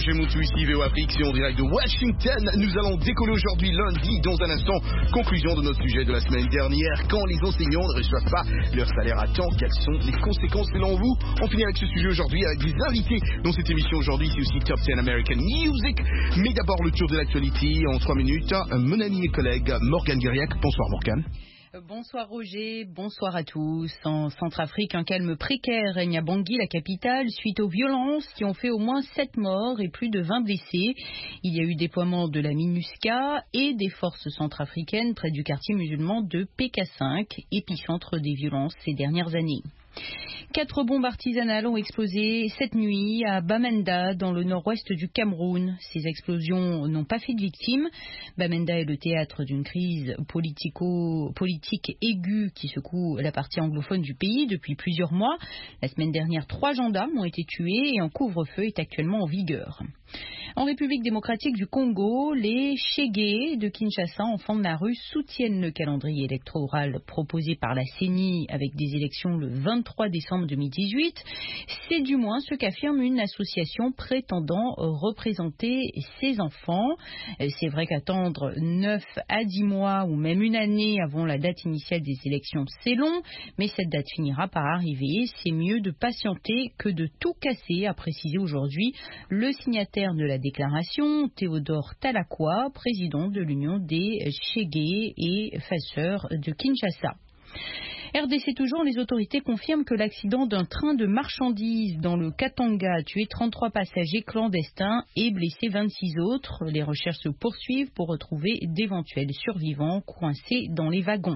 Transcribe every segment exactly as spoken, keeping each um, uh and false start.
Roger Montou ici, V O Afrique, c'est en direct de Washington. Nous allons décoller aujourd'hui lundi, dans un instant, conclusion de notre sujet de la semaine dernière. Quand les enseignants ne reçoivent pas leur salaire à temps, quelles sont les conséquences selon vous? On finit avec ce sujet aujourd'hui avec des invités dans cette émission aujourd'hui, c'est aussi Top dix American Music. Mais d'abord le tour de l'actualité en trois minutes. Mon ami et collègue Morgane Guiriac. Bonsoir Morgane. Bonsoir Roger, bonsoir à tous. En Centrafrique, un calme précaire règne à Bangui, la capitale, suite aux violences qui ont fait au moins sept morts et plus de vingt blessés. Il y a eu déploiement de la MINUSCA et des forces centrafricaines près du quartier musulman de P K cinq, épicentre des violences ces dernières années. Quatre bombes artisanales ont explosé cette nuit à Bamenda, dans le nord-ouest du Cameroun. Ces explosions n'ont pas fait de victimes. Bamenda est le théâtre d'une crise politico-politique aiguë qui secoue la partie anglophone du pays depuis plusieurs mois. La semaine dernière, trois gendarmes ont été tués et un couvre-feu est actuellement en vigueur. En République démocratique du Congo, les Chégués de Kinshasa, enfants de la rue, soutiennent le calendrier électoral proposé par la C E N I avec des élections le vingt-trois décembre deux mille dix-huit. C'est du moins ce qu'affirme une association prétendant représenter ces enfants. C'est vrai qu'attendre neuf à dix mois ou même une année avant la date initiale des élections, c'est long, mais cette date finira par arriver. C'est mieux de patienter que de tout casser, a précisé aujourd'hui le signataire de la déclaration, Théodore Talakwa, président de l'Union des Chégués et Fasseurs de Kinshasa. R D C toujours, les autorités confirment que l'accident d'un train de marchandises dans le Katanga a tué trente-trois passagers clandestins et blessé vingt-six autres. Les recherches se poursuivent pour retrouver d'éventuels survivants coincés dans les wagons.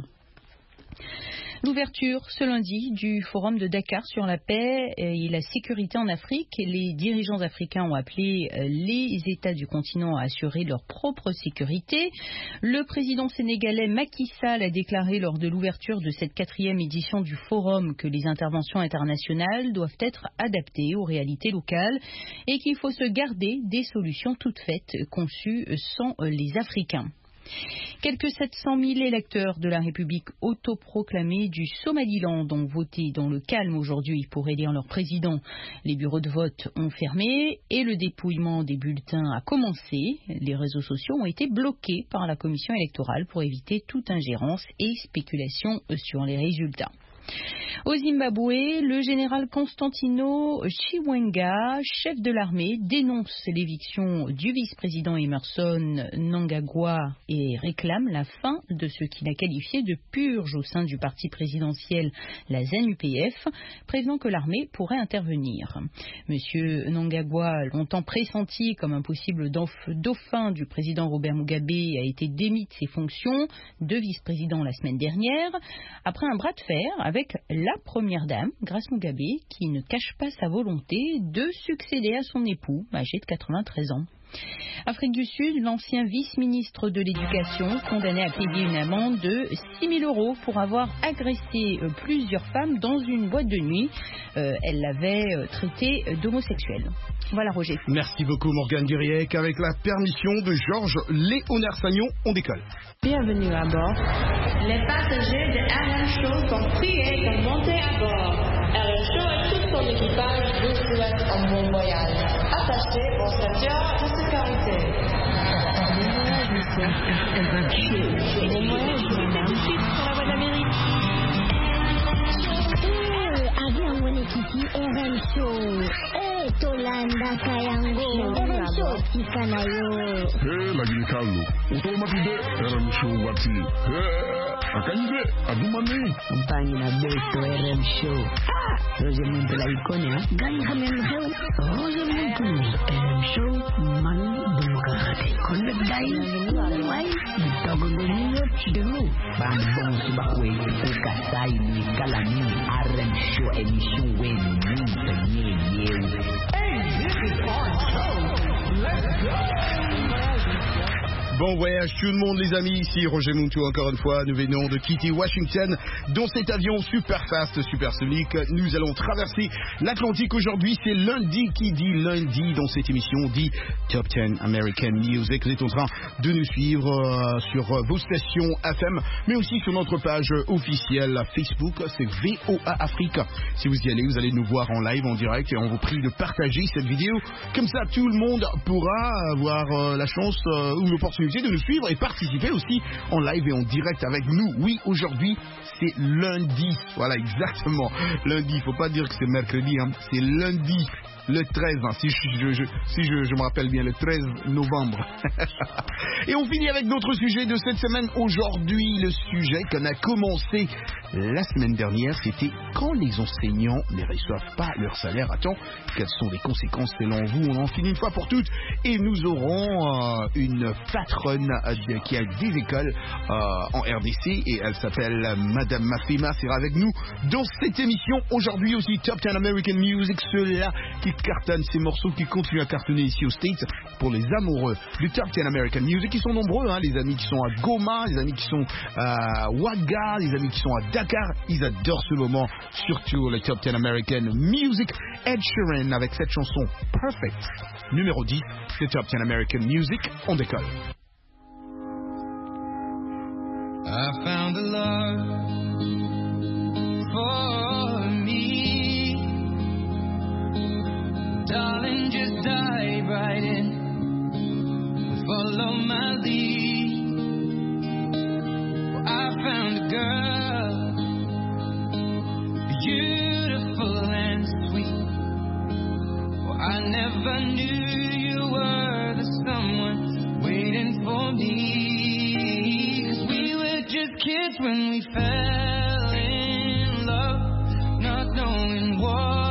L'ouverture ce lundi du forum de Dakar sur la paix et la sécurité en Afrique. Les dirigeants africains ont appelé les États du continent à assurer leur propre sécurité. Le président sénégalais Macky Sall a déclaré lors de l'ouverture de cette quatrième édition du forum que les interventions internationales doivent être adaptées aux réalités locales et qu'il faut se garder des solutions toutes faites conçues sans les Africains. Quelques sept cent mille électeurs de la République autoproclamée du Somaliland ont voté dans le calme aujourd'hui pour élire leur président. Les bureaux de vote ont fermé et le dépouillement des bulletins a commencé. Les réseaux sociaux ont été bloqués par la commission électorale pour éviter toute ingérence et spéculation sur les résultats. Au Zimbabwe, le général Constantino Chiwenga, chef de l'armée, dénonce l'éviction du vice-président Emmerson Mnangagwa et réclame la fin de ce qu'il a qualifié de purge au sein du parti présidentiel, la Z A N U P F, prévenant que l'armée pourrait intervenir. Monsieur Mnangagwa, longtemps pressenti comme un possible dauphin du président Robert Mugabe, a été démis de ses fonctions de vice-président la semaine dernière, après un bras de fer avec avec la première dame, Grace Mugabe, qui ne cache pas sa volonté de succéder à son époux, âgé de quatre-vingt-treize ans. Afrique du Sud, l'ancien vice-ministre de l'Éducation, condamné à payer une amende de six mille euros pour avoir agressé plusieurs femmes dans une boîte de nuit. Euh, elle l'avait traité d'homosexuelle. Voilà Roger. Merci beaucoup Morgane Guiriac. Avec la permission de Georges Léonard Sagnon, on décolle. Bienvenue à bord. Les passagers de R M Show sont priés de monter à bord. R M Show et tout son équipage vous souhaitent un bon voyage. Attachez vos ceintures de sécurité. Bon voyage, madame. Suite pour la voie d'Amérique. Avion Wenekiti R M Show. Eh, Tolanda Kayango. R M Show, Tikanayo. Eh, lagi kalu. Utomati de R M Show wati. Eh. Akanibe, adumane. Umpangi na beto R M Show. Ah, Roger Montou la icone, ha? Gani kamen heu. Roger Montou. R M Show, manu demokrate. Konde dai, wai, ditogo ngoniyo, dulu. Bang bong subakwe, ukasai ni kalami. R M Show, emission we ni penye yew. Hey, this is our show. Let's go. Bon voyage tout le monde les amis, ici Roger Muntou encore une fois, nous venons de quitter Washington dans cet avion super fast, super sonique. Nous allons traverser l'Atlantique aujourd'hui, c'est lundi, qui dit lundi dans cette émission dit Top dix American Music. Vous êtes en train de nous suivre euh, sur vos stations F M, mais aussi sur notre page officielle Facebook, c'est V O A Afrique. Si vous y allez, vous allez nous voir en live, en direct, et on vous prie de partager cette vidéo, comme ça tout le monde pourra avoir euh, la chance euh, ou l'opportunité de nous suivre et participer aussi en live et en direct avec nous. Oui, aujourd'hui, c'est lundi. Voilà, exactement. Lundi, il ne faut pas dire que c'est mercredi, hein. C'est lundi. Le treize, hein, si, je, je, si je, je me rappelle bien, le treize novembre. Et on finit avec notre sujet de cette semaine. Aujourd'hui, le sujet qu'on a commencé la semaine dernière, c'était quand les enseignants ne reçoivent pas leur salaire à temps. Quelles sont les conséquences selon vous? On en finit une fois pour toutes. Et nous aurons euh, une patronne euh, qui a des écoles euh, en R D C et elle s'appelle Madame Mafema, sera avec nous dans cette émission. Aujourd'hui aussi, Top dix American Music, ceux-là qui cartonne, ces morceaux qui continuent à cartonner ici aux States pour les amoureux du Top dix American Music. Ils sont nombreux, hein, les amis qui sont à Goma, les amis qui sont à Ouaga, les amis qui sont à Dakar. Ils adorent ce moment, surtout le Top dix American Music. Ed Sheeran avec cette chanson Perfect, numéro dix, le Top dix American Music. On décolle. I found the love for me. Darling, just dive right in, follow my lead. Well, I found a girl, beautiful and sweet. Well, I never knew you were the someone waiting for me. 'Cause we were just kids when we fell in love, not knowing what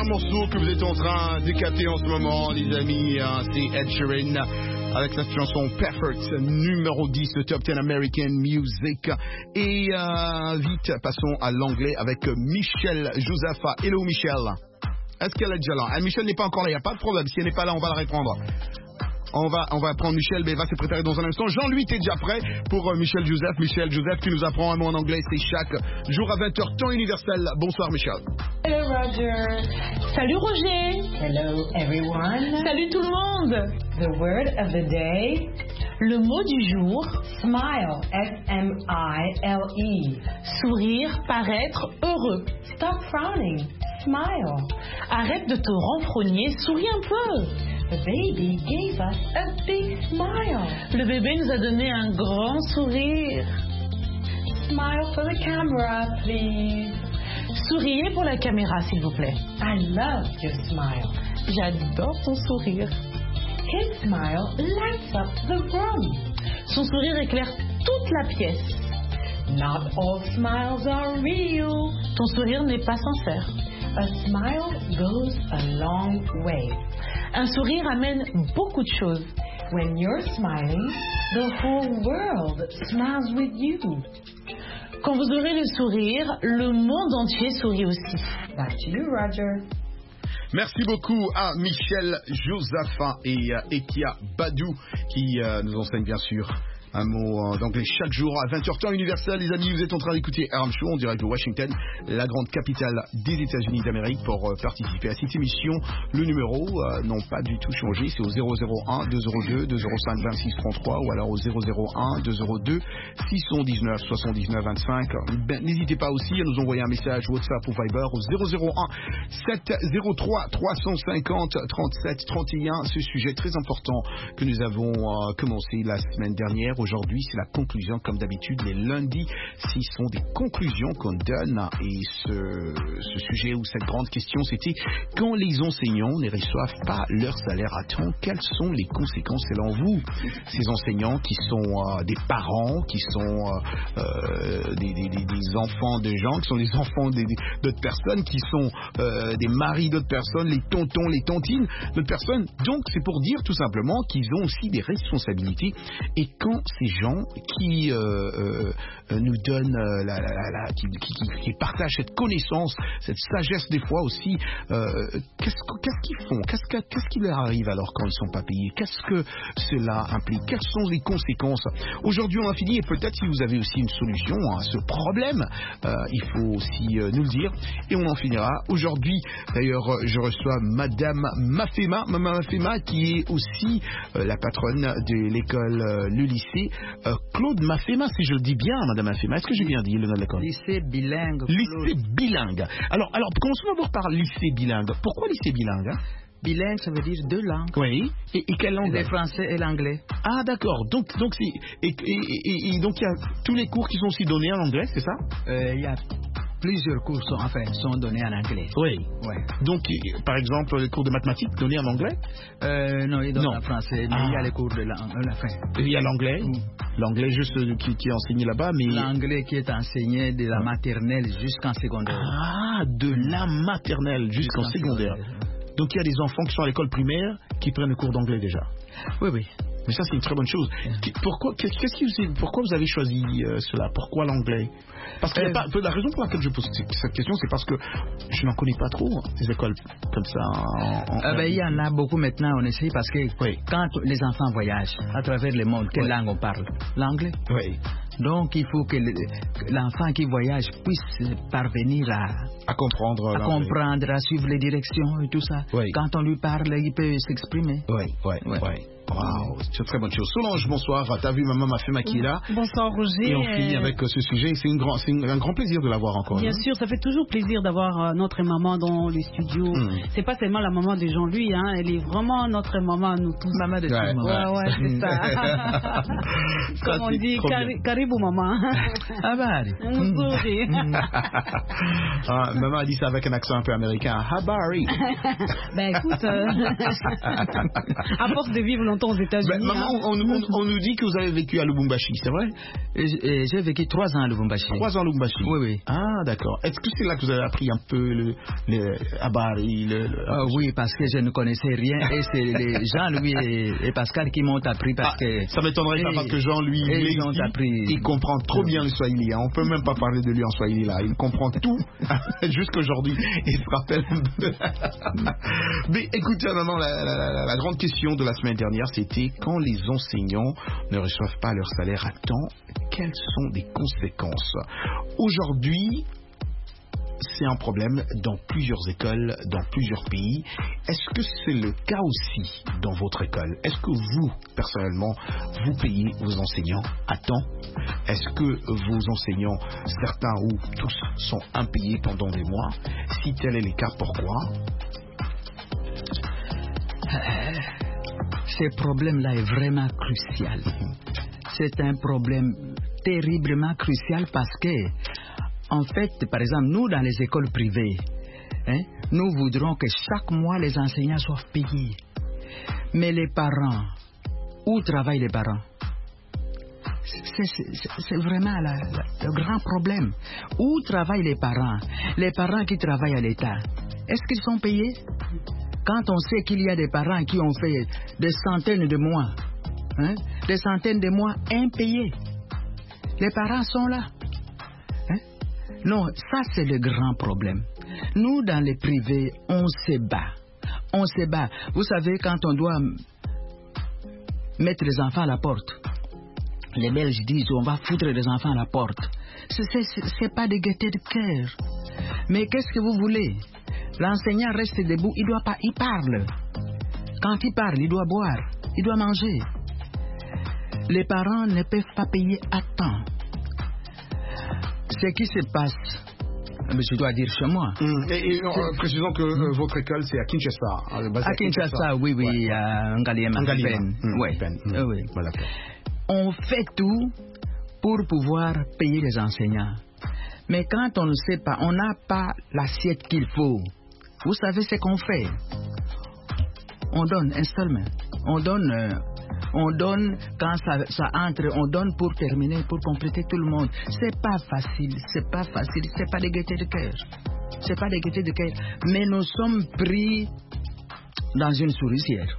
un morceau que vous êtes en train de capter en ce moment, les amis. Hein, c'est Ed Sheeran avec sa chanson Perfect, numéro dix de Top dix American Music. Et euh, vite, passons à l'anglais avec Michelle Josepha. Hello Michelle. Est-ce qu'elle est déjà là? ah, Michelle n'est pas encore là, il n'y a pas de problème. Si elle n'est pas là, on va la répondre. On va, on va prendre Michel, mais elle va se préparer dans un instant. Jean-Louis, t'es déjà prêt pour euh, Michel Joseph. Michel Joseph qui nous apprend un mot en anglais, c'est chaque jour à vingt heures, temps universel. Bonsoir Michel. Hello Roger. Salut Roger. Hello everyone. Salut tout le monde. The word of the day. Le mot du jour. Smile. S M I L E. Sourire, paraître heureux. Stop frowning. Smile. Arrête de te renfrogner, souris un peu. The baby gave us a big smile. Le bébé nous a donné un grand sourire. Smile for the camera, please. Souriez pour la caméra, s'il vous plaît. I love your smile. J'adore ton sourire. His smile lights up the room. Son sourire éclaire toute la pièce. Not all smiles are real. Ton sourire n'est pas sincère. A smile goes a long way. Un sourire amène beaucoup de choses. When you're smiling, the whole world smiles with you. Quand vous aurez le sourire, le monde entier sourit aussi. Back to you, Roger. Merci beaucoup à Michel Josepha et euh, Ekia Badou qui euh, nous enseignent bien sûr un mot euh, d'anglais chaque jour à vingt heures temps universel. Les amis, vous êtes en train d'écouter Aram Show en direct de Washington, la grande capitale des États-Unis d'Amérique. Pour euh, participer à cette émission, le numéro euh, n'ont pas du tout changé, c'est au zéro zéro un deux zéro deux deux zéro cinq vingt-six trente-trois ou alors au zéro zéro un deux zéro deux six cent dix-neuf soixante-dix-neuf vingt-cinq. Ben, n'hésitez pas aussi à nous envoyer un message WhatsApp ou Viber au zéro zéro un sept zéro trois trois cent cinquante trente-sept trente et un. Ce sujet très important que nous avons euh, commencé la semaine dernière. Aujourd'hui, c'est la conclusion, comme d'habitude, les lundis, ce sont des conclusions qu'on donne. Et ce, ce sujet ou cette grande question, c'était quand les enseignants ne reçoivent pas leur salaire à temps, quelles sont les conséquences selon vous? Ces enseignants qui sont euh, des parents, qui sont euh, euh, des, des, des, des enfants de gens, qui sont des enfants des, des, d'autres personnes, qui sont euh, des maris d'autres personnes, les tontons, les tontines d'autres personnes. Donc, c'est pour dire tout simplement qu'ils ont aussi des responsabilités. Et quand ces gens qui euh, euh, nous donnent, euh, la, la, la, la, qui, qui, qui partagent cette connaissance, cette sagesse des fois aussi, euh, qu'est-ce, qu'est-ce qu'ils font? Qu'est-ce, que, qu'est-ce qui leur arrive alors quand ils ne sont pas payés? Qu'est-ce que cela implique? Quelles sont les conséquences? Aujourd'hui, on a fini et peut-être si vous avez aussi une solution à ce problème, euh, il faut aussi euh, nous le dire et on en finira. Aujourd'hui, d'ailleurs, je reçois Madame Mafema, Madame Mafema qui est aussi euh, la patronne de l'école, euh, le lycée Euh, Claude Mafema, si je le dis bien, Madame Mafema, est-ce que j'ai bien dit le nom de l'école? Lycée bilingue. Lycée bilingue. Alors, alors, commençons d'abord par lycée bilingue. Pourquoi lycée bilingue hein? Bilingue, ça veut dire deux langues. Oui. Et, et quelle langue? Le français et l'anglais. Ah, d'accord. Donc, donc, c'est, et, et, et, et donc, il y a tous les cours qui sont aussi donnés en anglais, c'est ça? Euh, Il y a plusieurs cours sont, enfin, sont donnés en anglais. Oui. Ouais. Donc, par exemple, les cours de mathématiques donnés en anglais? euh, Non, ils donnent non. en français, mais ah. il y a les cours de la, la fin. Il y a l'anglais, mm. l'anglais juste qui, qui est enseigné là-bas, mais l'anglais qui est enseigné de la maternelle jusqu'en secondaire. Ah, de la maternelle jusqu'en, jusqu'en secondaire. secondaire. Donc, il y a des enfants qui sont à l'école primaire qui prennent le cours d'anglais déjà. Oui, oui. Mais ça, c'est une très bonne chose. Pourquoi, qu'est-ce qui vous, pourquoi vous avez choisi euh, cela? Pourquoi l'anglais? Parce que euh, pas, la raison pour laquelle je pose cette question, c'est parce que je n'en connais pas trop, hein, des écoles comme ça. En, en, euh, ben, il y en a beaucoup maintenant, on essaye, parce que oui. quand les enfants voyagent à travers le monde, quelle oui. langue on parle? L'anglais. Oui. Donc, il faut que l'enfant qui voyage puisse parvenir à, à comprendre, à, comprendre, à suivre les directions et tout ça. Oui. Quand on lui parle, il peut s'exprimer. Oui, oui, oui. oui. Wow, c'est une très bonne chose. Solange, bonsoir. T'as vu maman Mafema qui est là? Bonsoir Roger. Et on finit avec euh, ce sujet. C'est, une grand, c'est une, un grand plaisir de l'avoir encore. Bien hein? sûr, ça fait toujours plaisir d'avoir euh, notre maman dans les studios. Mm. C'est pas seulement la maman de Jean-Louis, hein, elle est vraiment notre maman, nous tous. Maman de ouais. tout Ouais, ouais, ouais, c'est ça. Comme on dit, cari- caribou maman. Ah bah, Mouzouri. ah, maman a dit ça avec un accent un peu américain. Habari. Ben écoute, euh, à force de vivre longtemps longtemps aux États-Unis. Ben, maman, hein. on, on, on nous dit que vous avez vécu à Lubumbashi, c'est vrai? J'ai vécu trois ans à Lubumbashi. Trois ans à Lubumbashi. Oui, oui. Ah, d'accord. Est-ce que c'est là que vous avez appris un peu le, le Abari le, le... Ah, oui, parce que je ne connaissais rien et c'est les Jean-Louis et, et Pascal qui m'ont appris parce ah, que... Ça m'étonnerait pas parce que Jean-Louis, ils ont appris... il comprend trop bien le Swahili. Hein. On peut même pas parler de lui en Swahili là. Il comprend tout jusqu'aujourd'hui. Il se rappelle un peu. Mais écoutez, maman, la, la, la, la grande question de la semaine dernière, c'était quand les enseignants ne reçoivent pas leur salaire à temps, quelles sont les conséquences? Aujourd'hui, c'est un problème dans plusieurs écoles, dans plusieurs pays. Est-ce que c'est le cas aussi dans votre école? Est-ce que vous, personnellement, vous payez vos enseignants à temps? Est-ce que vos enseignants, certains ou tous, sont impayés pendant des mois? Si tel est le cas, pourquoi? Ce problème-là est vraiment crucial. C'est un problème terriblement crucial parce que, en fait, par exemple, nous, dans les écoles privées, hein, nous voudrons que chaque mois, les enseignants soient payés. Mais les parents, où travaillent les parents? C'est vraiment la, la, le grand problème. Où travaillent les parents? Les parents qui travaillent à l'État, est-ce qu'ils sont payés? Quand on sait qu'il y a des parents qui ont fait des centaines de mois, hein, des centaines de mois impayés, les parents sont là. Hein? Non, ça c'est le grand problème. Nous, dans les privés, on se bat. On se bat. Vous savez, quand on doit mettre les enfants à la porte, les Belges disent on va foutre les enfants à la porte. C'est pas de gaieté de cœur. Mais qu'est-ce que vous voulez? L'enseignant reste debout, il doit pas, il parle. Quand il parle, il doit boire, il doit manger. Les parents ne peuvent pas payer à temps. Ce qui se passe, je dois dire chez moi. Mmh. Et, et euh, précisons que euh, votre école c'est à Kinshasa. À, à Kinshasa, Kinshasa, oui, oui, ouais. À Ngaliema. Mmh. Oui. Mmh. oui. Voilà. On fait tout pour pouvoir payer les enseignants. Mais quand on ne sait pas, on n'a pas l'assiette qu'il faut. Vous savez ce qu'on fait? On donne un seul, on donne, euh, on donne quand ça, ça entre, on donne pour terminer, pour compléter tout le monde. C'est pas facile, c'est pas facile, c'est pas de gaieté de cœur, c'est pas de gaieté de cœur. Mais nous sommes pris dans une souricière.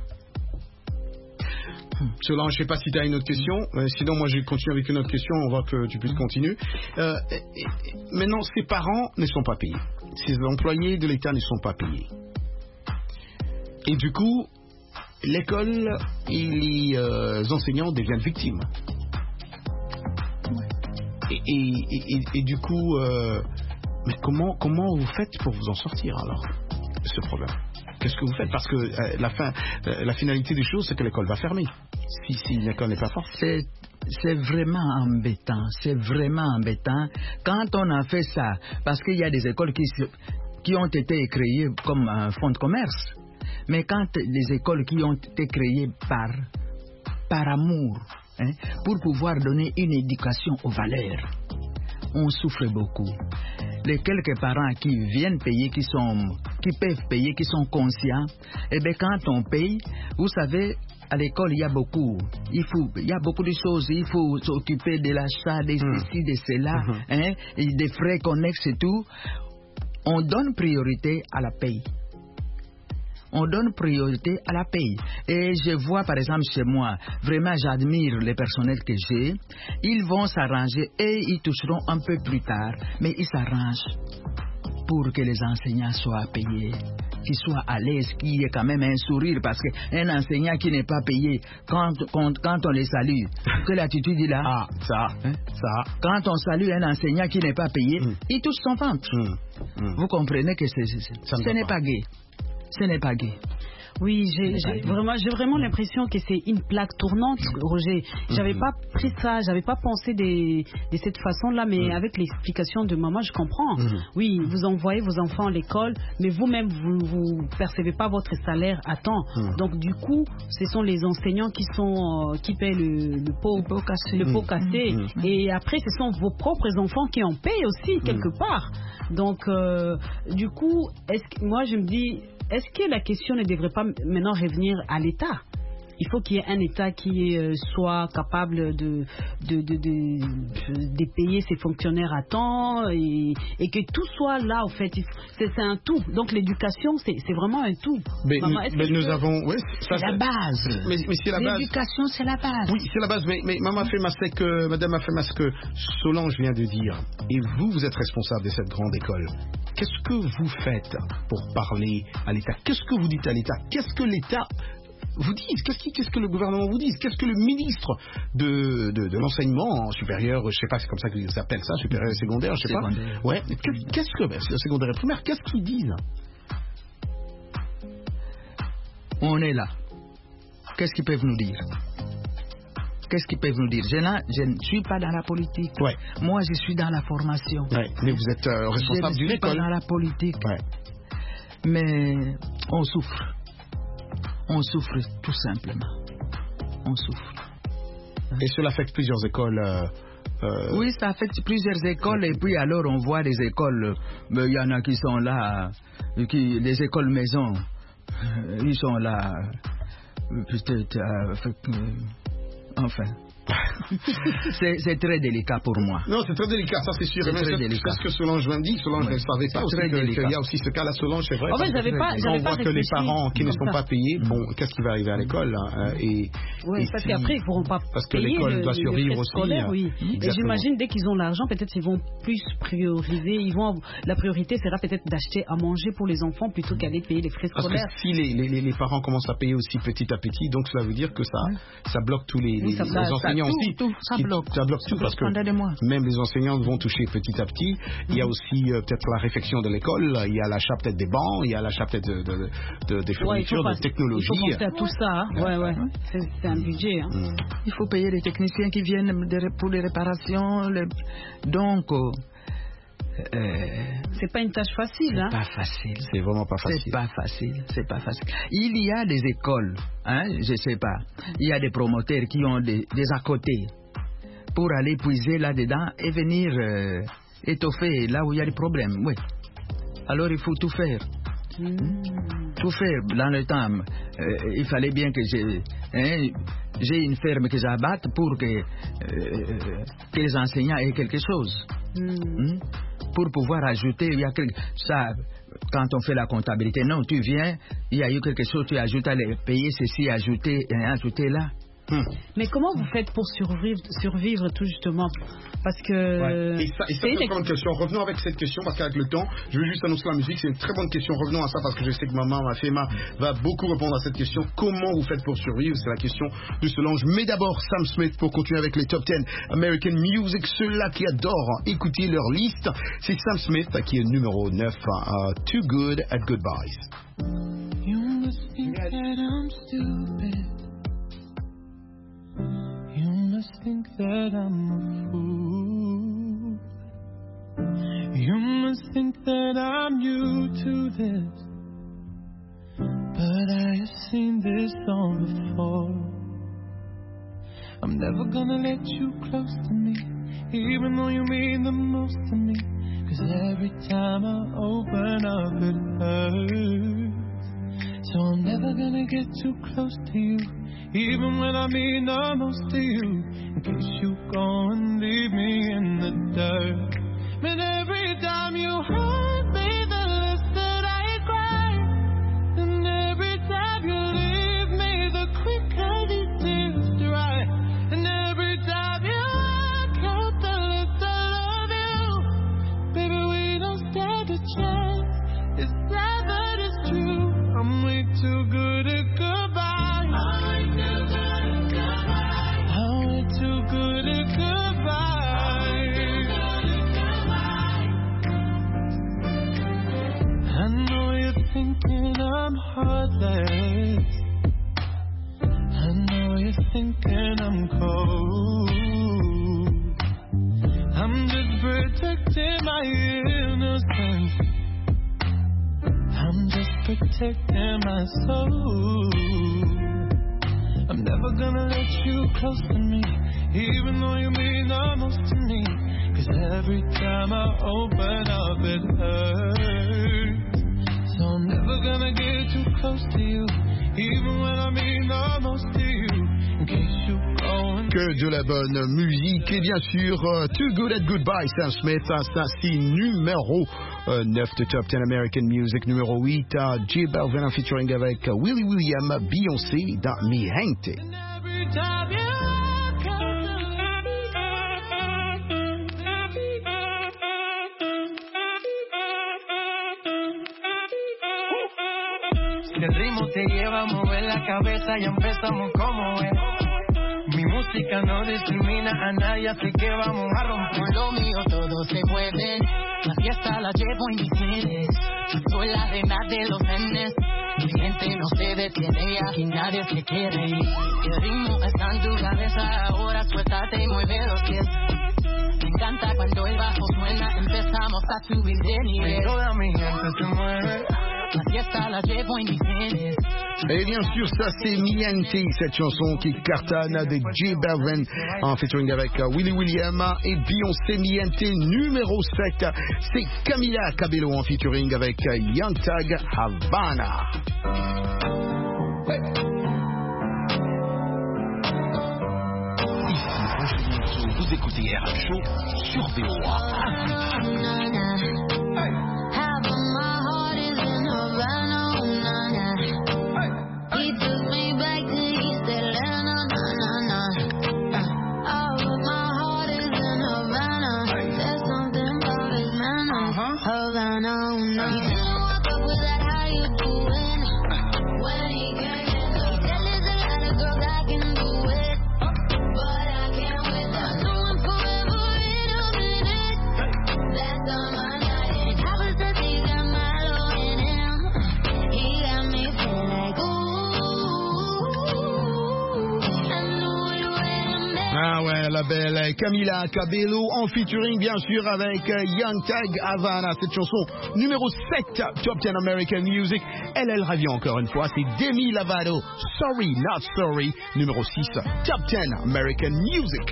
Solange, je ne sais pas si tu as une autre question. Euh, sinon, moi, je continue avec une autre question. On va que tu puisses continuer. Euh, et, et, maintenant, ces parents ne sont pas payés. Ces employés de l'État ne sont pas payés. Et du coup, l'école et les euh, enseignants deviennent victimes. Et, et, et, et du coup, euh, mais comment, comment vous faites pour vous en sortir alors de ce problème? Qu'est-ce que vous faites? Parce que euh, la, fin, euh, la finalité des choses, c'est que l'école va fermer. Si, si l'école n'est pas forte. C'est, c'est vraiment embêtant. C'est vraiment embêtant. Quand on a fait ça, parce qu'il y a des écoles qui, qui ont été créées comme un fonds de commerce. Mais quand les écoles qui ont été créées par, par amour, hein, pour pouvoir donner une éducation aux valeurs, on souffre beaucoup. Les quelques parents qui viennent payer, qui sont, qui peuvent payer, qui sont conscients, eh bien quand on paye, vous savez, à l'école il y a beaucoup, il faut, il y a beaucoup de choses, il faut s'occuper de l'achat, de ceci, de cela, mmh. hein, et des frais connexes et tout. On donne priorité à la paye. On donne priorité à la paye. Et je vois par exemple chez moi, vraiment j'admire les personnels que j'ai. Ils vont s'arranger et ils toucheront un peu plus tard. Mais ils s'arrangent pour que les enseignants soient payés, qu'ils soient à l'aise, qu'il y ait quand même un sourire. Parce qu'un enseignant qui n'est pas payé, quand, quand, quand on les salue, quelle attitude il a? Ah, ça, hein, ça. Quand on salue un enseignant qui n'est pas payé, mm. il touche son ventre. Mm. Mm. Vous comprenez que c'est, c'est, c'est, ce n'est pas, pas gai. Ce n'est pas gai. Oui, j'ai, j'ai vraiment, j'ai vraiment l'impression que c'est une plaque tournante, Roger. J'avais mm-hmm. pas pris ça, j'avais pas pensé des, de cette façon-là, mais mm-hmm. avec l'explication de maman, je comprends. Mm-hmm. Oui, vous envoyez vos enfants à l'école, mais vous-même, vous vous percevez pas votre salaire à temps. Mm-hmm. Donc du coup, ce sont les enseignants qui sont euh, qui paient le, le pot, le pot cassé. Le pot cassé. Mm-hmm. Et après, ce sont vos propres enfants qui en payent aussi quelque mm-hmm. part. Donc euh, du coup, est-ce que, moi je me dis. Est-ce que la question ne devrait pas maintenant revenir à l'État? il faut qu'il y ait un État qui euh, soit capable de, de, de, de, de payer ses fonctionnaires à temps et, et que tout soit là, en fait. C'est, c'est un tout. Donc l'éducation, c'est, c'est vraiment un tout. Mais, Maman, mais nous peux... avons... Ouais, ça, c'est la base. Mais, mais c'est la base. L'éducation, c'est la base. Oui, c'est la base. Mais, mais Maman Fema, c'est que, Madame Afema, ce que Solange vient de dire, et vous, vous êtes responsable de cette grande école. Qu'est-ce que vous faites pour parler à l'État? Qu'est-ce que vous dites à l'État? Qu'est-ce que l'État vous dit? Qu'est-ce, qui, qu'est-ce que le gouvernement vous dit? Qu'est-ce que le ministre de, de, de l'enseignement supérieur, je sais pas, c'est comme ça qu'ils appellent ça, supérieur et secondaire, je sais secondaire. pas. Ouais. Qu'est-ce que, ben, secondaire et primaire, qu'est-ce qu'ils disent? On est là. Qu'est-ce qu'ils peuvent nous dire? Qu'est-ce qu'ils peuvent nous dire? Je, je ne suis pas dans la politique. Ouais. Moi, je suis dans la formation. Ouais. Mais vous êtes euh, responsable d'une école. Je ne suis pas dans la politique. Ouais. Mais on souffre. On souffre tout simplement. On souffre. Et cela affecte plusieurs écoles. Euh, euh... Oui, ça affecte plusieurs écoles. Et puis alors, on voit des écoles. Il y en a qui sont là. Qui, les écoles maison. Ils sont là. Peut-être. Euh, enfin. c'est, c'est très délicat pour moi. Non, c'est très délicat, ça c'est sûr. C'est, mais très c'est, délicat. c'est ce que Solange m'a dit. Solange ne ouais. savait pas aussi que, qu'il y a aussi ce cas-là. Solange, c'est vrai. Oh, ouais, j'avais pas, j'avais on pas voit que les parents qui ne sont ça. pas payés, bon, qu'est-ce qui va arriver à l'école hein, et, oui, et parce puis, qu'après ils ne pourront pas parce que payer l'école le, doit survivre aussi. Scolaire, oui. Et j'imagine dès qu'ils ont l'argent, peut-être ils vont plus prioriser. Ils vont, la priorité sera peut-être d'acheter à manger pour les enfants plutôt qu'aller payer les frais scolaires. Parce que si les, les, les parents commencent à payer aussi petit à petit, donc cela veut dire que ça, ça bloque tous les, oui, les, ça, les ça, enseignants ça, aussi. Tout, tout, ça bloque. Ça bloque tout parce que même les enseignants vont toucher petit à petit. Il y a aussi euh, peut-être la réflexion de l'école, il y a l'achat peut-être des bancs, il y a l'achat peut-être de, de, de, des fournitures, ouais, de technologie. Il faut penser à tout ça. Hein. Ouais, ouais. C'est, c'est un budget. Hein. Mm. Il faut payer les techniciens qui viennent pour les réparations. Les... Donc, euh, c'est pas une tâche facile. C'est hein. pas facile. C'est vraiment pas facile. C'est pas facile. C'est pas facile. Il y a des écoles, hein, je sais pas. Il y a des promoteurs qui ont des, des à côté pour aller puiser là-dedans et venir euh, étoffer là où il y a des problèmes. Oui. Alors il faut tout faire. Mmh. Tout faire dans le temps. Euh, il fallait bien que j'ai, hein, j'ai une ferme que j'abatte pour que, euh, que les enseignants aient quelque chose. Mmh. Mmh. Pour pouvoir ajouter, il y a quelque, ça, quand on fait la comptabilité, non, tu viens, il y a eu quelque chose, tu ajoutes à les payer ceci, ajouter, ajouter là. Hum. Mais comment vous faites pour survivre, survivre tout justement? Parce que... Ouais. Et ça, et ça c'est une très bonne question. Revenons avec cette question parce qu'avec le temps, je veux juste annoncer la musique. C'est une très bonne question. Revenons à ça parce que je sais que maman, ma Fema, va beaucoup répondre à cette question. Comment vous faites pour survivre? C'est la question de Solange. Mais d'abord, Sam Smith pour continuer avec les top dix American Music. Ceux-là qui adorent écouter leur liste, c'est Sam Smith qui est numéro neuf, uh, Too Good at Goodbyes. You must think that I'm stupid. You must think that I'm a fool. You must think that I'm new to this. But I have seen this song before. I'm never gonna let you close to me, even though you mean the most to me. Cause every time I open up it hurts. So I'm never gonna get too close to you, even when I mean the most to you, in case you go and leave me in the dirt. But every time you hurt me, the less that I cry. And every time you leave me, the quicker these tears dry. And every time you walk out, the less I love you. Baby, we don't stand a chance. It's sad but it's true. I'm way too good at goodbye. Thinking I'm heartless. I know you're thinking I'm cold. I'm just protecting my innocence. I'm just protecting my soul. I'm never gonna let you close to me, even though you mean the most to me. Cause every time I open up it hurts. So I'm never gonna get too close to you, even when I mean the most to you. In case you go and Que de la bonne musique et bien sûr uh, Too Good at Goodbye, Sam Smith, ça, ça c'est numéro uh, neuf de Top dix American Music, numéro huit uh, J Balvin featuring avec uh, Willie William, Beyoncé dans Mi Gente. every time you Si el ritmo te lleva a mover la cabeza, ya empezamos como es. Mi música no discrimina a nadie, así que vamos a romper. Con lo mío todos se mueven, la fiesta la llevo en mis genes. Yo soy la reina de los nenes, mi gente no se detiene y aquí nadie se quiere ir. El ritmo está en tu cabeza, ahora suéltate y mueve los pies. Me encanta cuando el bajo suena, empezamos a subir de nivel. Toda mi gente se mueve. La fiesta la llevo en mis genes. Et bien sûr, ça c'est Mi Gente, cette chanson qui cartonne de J Balvin en featuring avec uh, Willie William et Beyoncé. Mi Gente numéro sept, c'est Camila Cabello en featuring avec uh, Young Thug, Havana. Ouais. Ici Roger Monceau, vous écoutez R M Show sur V O A. Ah ouais, la belle Camila Cabello en featuring bien sûr avec Young Thug, Havana, cette chanson numéro sept Top dix American Music. Elle, elle revient encore une fois, c'est Demi Lovato, Sorry Not Sorry, numéro six Top dix American Music.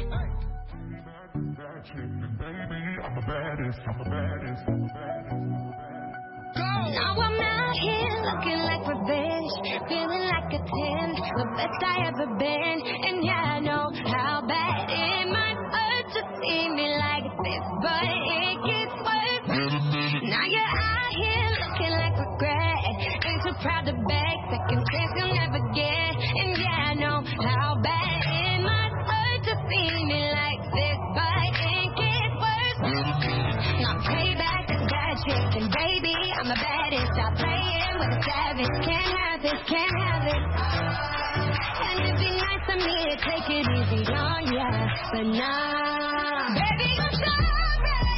Now I'm out here looking like revenge, feeling like a ten, the best I ever been. And yeah, I know how bad it might hurt to see me like this, but it gets worse. Now you're out here looking like regret, ain't too proud to beg, second chance you'll never get. And yeah, I know how bad it might hurt to see me like this, but it gets worse. Now payback is that chick, and baby, I'm the baddest. Stop playing with a savage. Can't have it, can't have it. And it'd be nice of me to take it easy on ya, but nah. Baby, I'm sorry.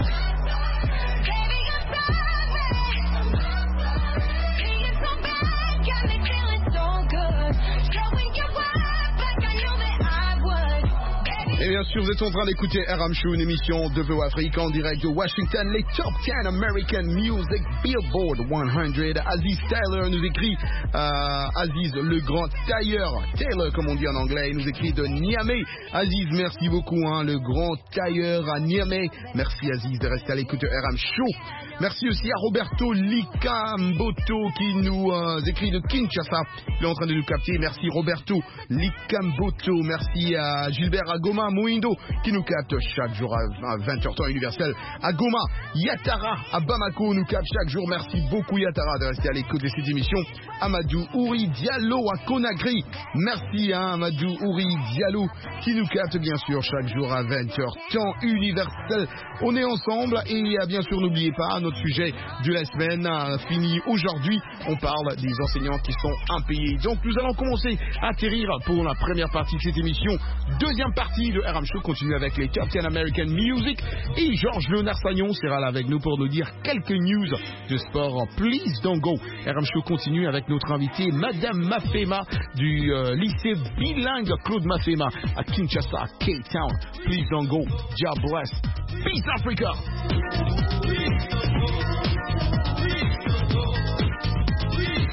Baby, I'm sorry. Being so bad got me feeling so good. Showing you up like I knew that I would. Baby. Et bien sûr, vous êtes en train d'écouter R M Show, une émission de V O Afrique en direct de Washington, les Top dix American Music Billboard cent. Aziz Taylor nous écrit, euh, Aziz le grand tailleur, Taylor comme on dit en anglais, il nous écrit de Niamey. Aziz, merci beaucoup, hein, le grand tailleur à Niamey. Merci Aziz de rester à l'écoute de R M Show. Merci aussi à Roberto Likamboto qui nous euh, écrit de Kinshasa. Il est en train de nous capter. Merci Roberto Likamboto. Merci à Gilbert Agoma Mouindo qui nous capte chaque jour à vingt heures temps universel. À Goma, Yatara à Bamako nous capte chaque jour. Merci beaucoup Yatara de rester à l'écoute de cette émission. Amadou Ouri Diallo à Conakry. Merci à Amadou Ouri Diallo qui nous capte bien sûr chaque jour à vingt heures temps universel. On est ensemble et bien sûr n'oubliez pas notre sujet de la semaine euh, fini aujourd'hui. On parle des enseignants qui sont impayés. Donc nous allons commencer à atterrir pour la première partie de cette émission. Deuxième partie de R M Show continue avec les Top dix American Music et Georges Léonard Sagnon sera là avec nous pour nous dire quelques news de sport. Please don't go. R M Show continue avec notre invité Madame Mafema du euh, lycée bilingue Claude Mafema à Kinshasa, Cape Town. Please don't go. God bless. Peace Africa.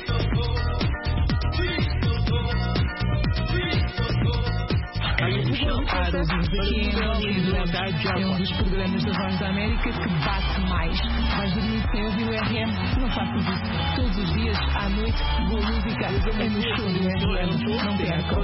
R M Show. para os pequenos e é um dos programas da Voz da América que bate mais. Vais dormir sem ouvir o R M? Não faças isso. Todos os dias, à noite, boa música é no show do R M. Não percam.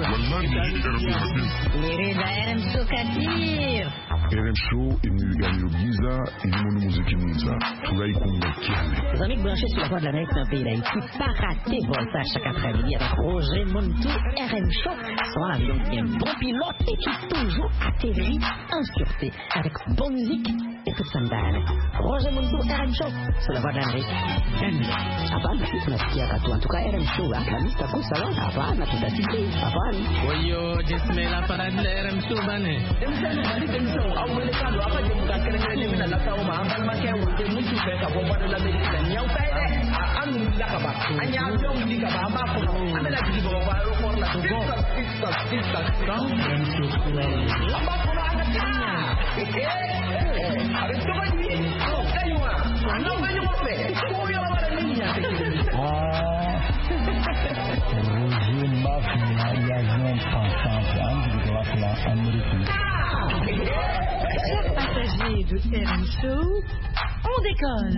Querida R M Show Kadir. R M Show imeganyiro byiza irimo n'umuziki mwiza turayikunda cyane. Les amis branchés sur la Voix de l'Amérique d'un pays d'Haïti, pas rater Voltage chaque après-midi avec Roger Montou, R M Show, soit un avion qui est un bon pilote et qui toujours atterrit en sûreté avec bonne musique et toute sa belle. Roger Montou, R M Show, sur la Voix de l'Amérique. Hapana, tunasikia katu, en tout cas R M Show, akamista kusawa, hapana, tutasiki, hapana. Oyo, jismela para de R M Show, bane. Chers passagers de R M Show, on décolle.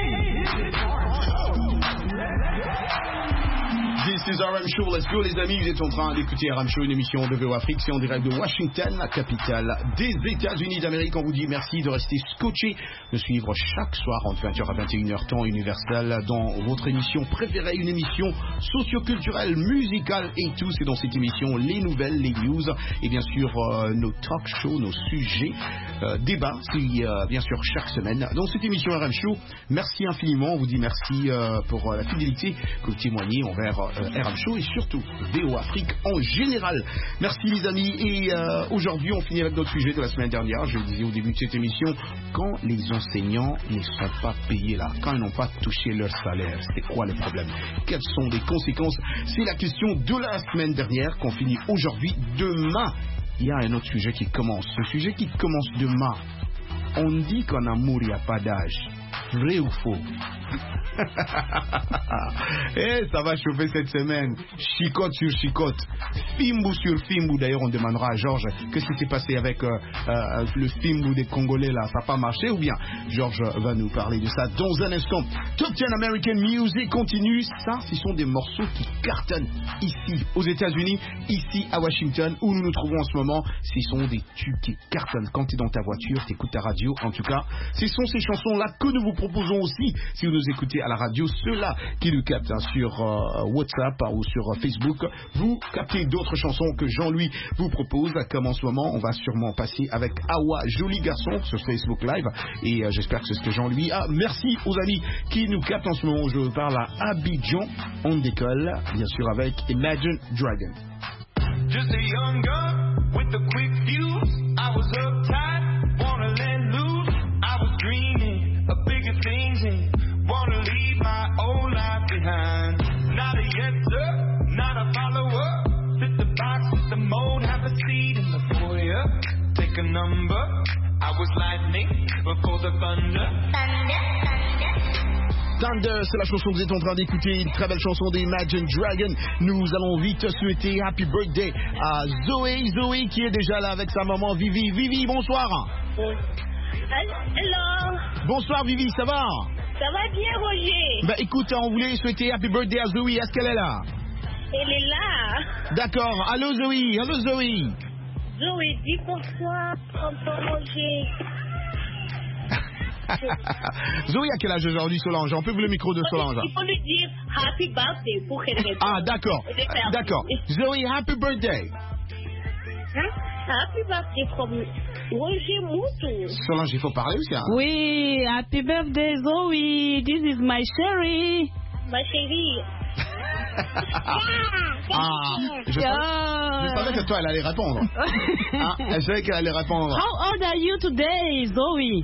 This is R M Show, let's go les amis, vous êtes en train d'écouter R M Show, une émission de V O Afrique, c'est en direct de Washington, la capitale des États-Unis d'Amérique. On vous dit merci de rester scotché, de suivre chaque soir entre vingt heures à vingt et une heures temps universel dans votre émission préférée, une émission socio-culturelle, musicale et tout. C'est dans cette émission les nouvelles, les news et bien sûr euh, nos talk shows, nos sujets, euh, débats, c'est euh, bien sûr chaque semaine. Dans cette émission R M Show, merci infiniment, on vous dit merci euh, pour euh, la fidélité que vous témoignez envers euh, R M Show et surtout V O Afrique en général. Merci les amis et euh, aujourd'hui on finit avec notre sujet de la semaine dernière. Je le disais au début de cette émission, quand les enseignants ne sont pas payés là, quand ils n'ont pas touché leur salaire, c'est quoi le problème? Quelles sont les conséquences? C'est la question de la semaine dernière qu'on finit aujourd'hui. Demain, il y a un autre sujet qui commence. Ce sujet qui commence demain, on dit qu'en amour il n'y a pas d'âge. Vrai ou faux? Eh, ça va chauffer cette semaine. Chicote sur chicote, Fimbu sur Fimbu. D'ailleurs, on demandera à Georges qu'est-ce qui s'est passé avec euh, euh, le Fimbu des Congolais là. Ça n'a pas marché ou bien? Georges va nous parler de ça dans un instant. Top dix American Music continue. Ça, ce sont des morceaux qui cartonnent ici aux États-Unis, ici à Washington, où nous nous trouvons en ce moment. Ce sont des tubes qui cartonnent. Quand tu es dans ta voiture, tu écoutes ta radio. En tout cas, ce sont ces chansons-là que nous vous proposons aussi. Si vous nous écoutez à la radio, ceux-là qui nous captent hein, sur euh, WhatsApp hein, ou sur euh, Facebook, vous captez d'autres chansons que Jean-Louis vous propose. Comme en ce moment, on va sûrement passer avec Awa, joli garçon, sur Facebook Live. Et euh, j'espère que c'est ce que Jean-Louis a. Merci aux amis qui nous captent en ce moment où je parle à Abidjan. On décolle, bien sûr, avec Imagine Dragon. Just a young gun with a quick fuse. I was uptight, wanna let loose. I was dreaming of bigger things and wanna leave my old life behind. Not a yes sir, not a follower. Fit the box, fit the mold, have a seat in the foyer. Take a number. I was lightning before the thunder. Thunder, thunder. Thunder, c'est la chanson que vous êtes en train d'écouter, une très belle chanson d'Imagine Dragon. Nous allons vite souhaiter Happy Birthday à Zoé, Zoé qui est déjà là avec sa maman Vivi. Vivi, bonsoir. Hello. Bonsoir Vivi, ça va? Ça va bien Roger. Bah écoute, on voulait souhaiter Happy Birthday à Zoé, est-ce qu'elle est là? Elle est là. D'accord, allô Zoé, allô Zoé. Zoé, dis bonsoir, tonton Roger. Zoé a quel âge aujourd'hui Solange? On peut vous le micro de Solange. Il faut lui dire Happy Birthday pour qu'elle réponde. Ah d'accord, d'accord. Zoé, Happy Birthday. Hein? Happy Birthday from Roger Moutou. Solange, il faut parler aussi hein? Oui, Happy Birthday Zoé, this is my chérie. Ma chérie. Ah, je, savais, je savais que toi elle allait répondre. Ah, elle savait qu'elle allait répondre. How old are you today, Zoe?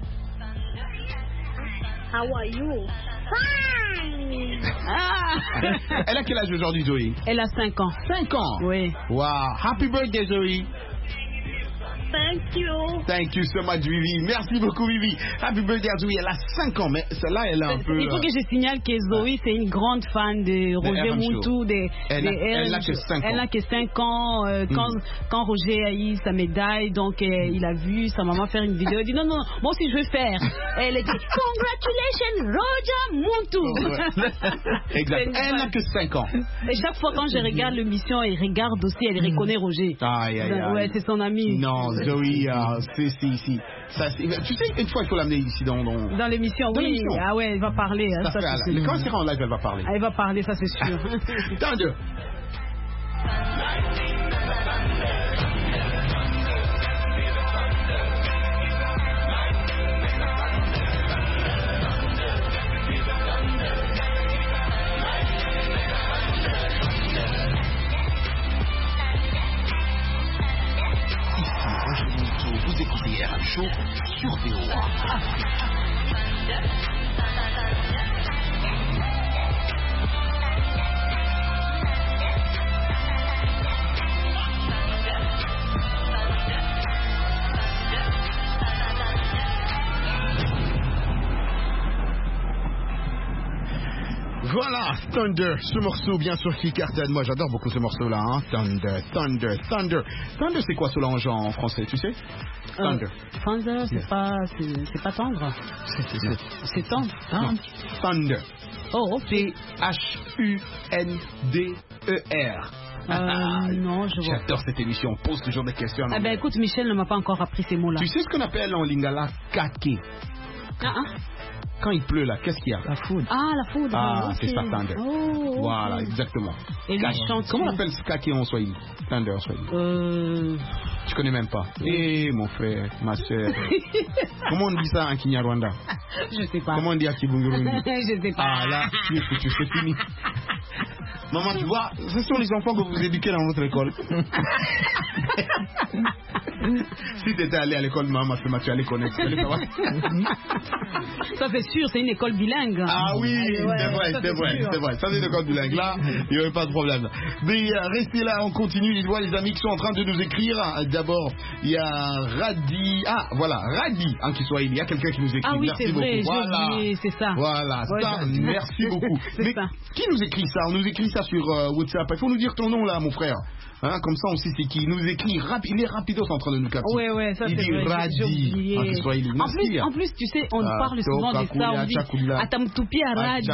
How are you? Fine. Ah. Elle a quel âge aujourd'hui, Zoé? Elle a cinq ans. cinq ans? Oui. Wow. Happy birthday, Zoé. thank you. Thank you so much, Vivi. Merci beaucoup, Vivi. Happy birthday à Zoé. Elle a cinq ans, mais celle-là, elle est un peu. Il faut que je signale que Zoé, c'est une grande fan de Roger Moutou. De, elle n'a que cinq ans. Elle n'a que cinq ans. Euh, quand, mm. quand Roger a eu sa médaille, donc euh, il a vu sa maman faire une vidéo. Il dit non, non, moi aussi je veux faire. Et elle a dit congratulations, Roger Moutou. Ouais. Exact. Elle n'a que cinq ans. Et chaque fois quand je regarde l'émission, elle regarde aussi, elle reconnaît Roger. Aïe, aïe, aïe. Ouais, c'est son ami. Non, Zoé, euh, c'est ici. Ça, tu sais, une fois, il faut l'amener ici dans, dans... dans l'émission. Oui, l'émission. Ah ouais, elle va parler. Hein, ça ça, fait, quand elle sera en live, elle va parler. Ah, elle va parler, ça c'est sûr. Tant de... Vous écoutez R M Show sur V O A Afrique. Voilà, Thunder, ce morceau bien sûr qui cartonne. Moi j'adore beaucoup ce morceau-là, hein. Thunder, Thunder, Thunder. Thunder, c'est quoi cela en, en français, tu sais? Thunder. Euh, thunder, c'est pas, c'est pas tendre. C'est tendre. Non. Thunder. Oh, ok. T H U N D E R. Euh, non, je vois. J'adore cette émission, on pose toujours des questions. Ah ben écoute, Michel ne m'a pas encore appris ces mots-là. Tu sais ce qu'on appelle en lingala kake? Ah ah. Quand il pleut là, qu'est-ce qu'il y a? La foudre. Ah, la foudre. Ah, okay. c'est ça, Thunder. Oh, voilà, okay. exactement. Et lui chante. Comment on appelle ce kake en Swahili? Thunder en Swahili. Euh... Tu connais même pas. Eh, mon frère, ma soeur. Comment on dit ça en Kinyarwanda? Je sais pas. Comment on dit à Kibungurundi? Je sais pas. Ah là, tu es foutu, c'est fini. Maman, tu vois, ce sont les enfants que vous éduquez dans votre école. Si tu étais allé à l'école, maman, tu allais connaître. Tu allais savoir. Ça c'est sûr, c'est une école bilingue. Ah oui, ouais, c'est vrai, c'est vrai, c'est vrai. Ça c'est une école bilingue. Là, il n'y aurait pas de problème. Mais euh, restez là, on continue. Je vois les amis qui sont en train de nous écrire. D'abord, il y a Radi. Ah, voilà, Radi, hein, qui soit il y a quelqu'un qui nous écrit. Ah oui, merci c'est beaucoup. vrai, Voilà, oublié, c'est ça. Voilà, ouais, ça, merci beaucoup. Mais ça. Qui nous écrit ça? On nous écrit ça sur euh, WhatsApp. Il faut nous dire ton nom là, mon frère. Hein, comme ça, on sait c'est qui. Il nous écrit, rap, il est rapidos en train de nous capter. Ouais, ouais, ça il c'est dit vrai. Radi. En plus, en plus, tu sais, on ah, parle souvent de ça. On dit, Atamtupi à Radi.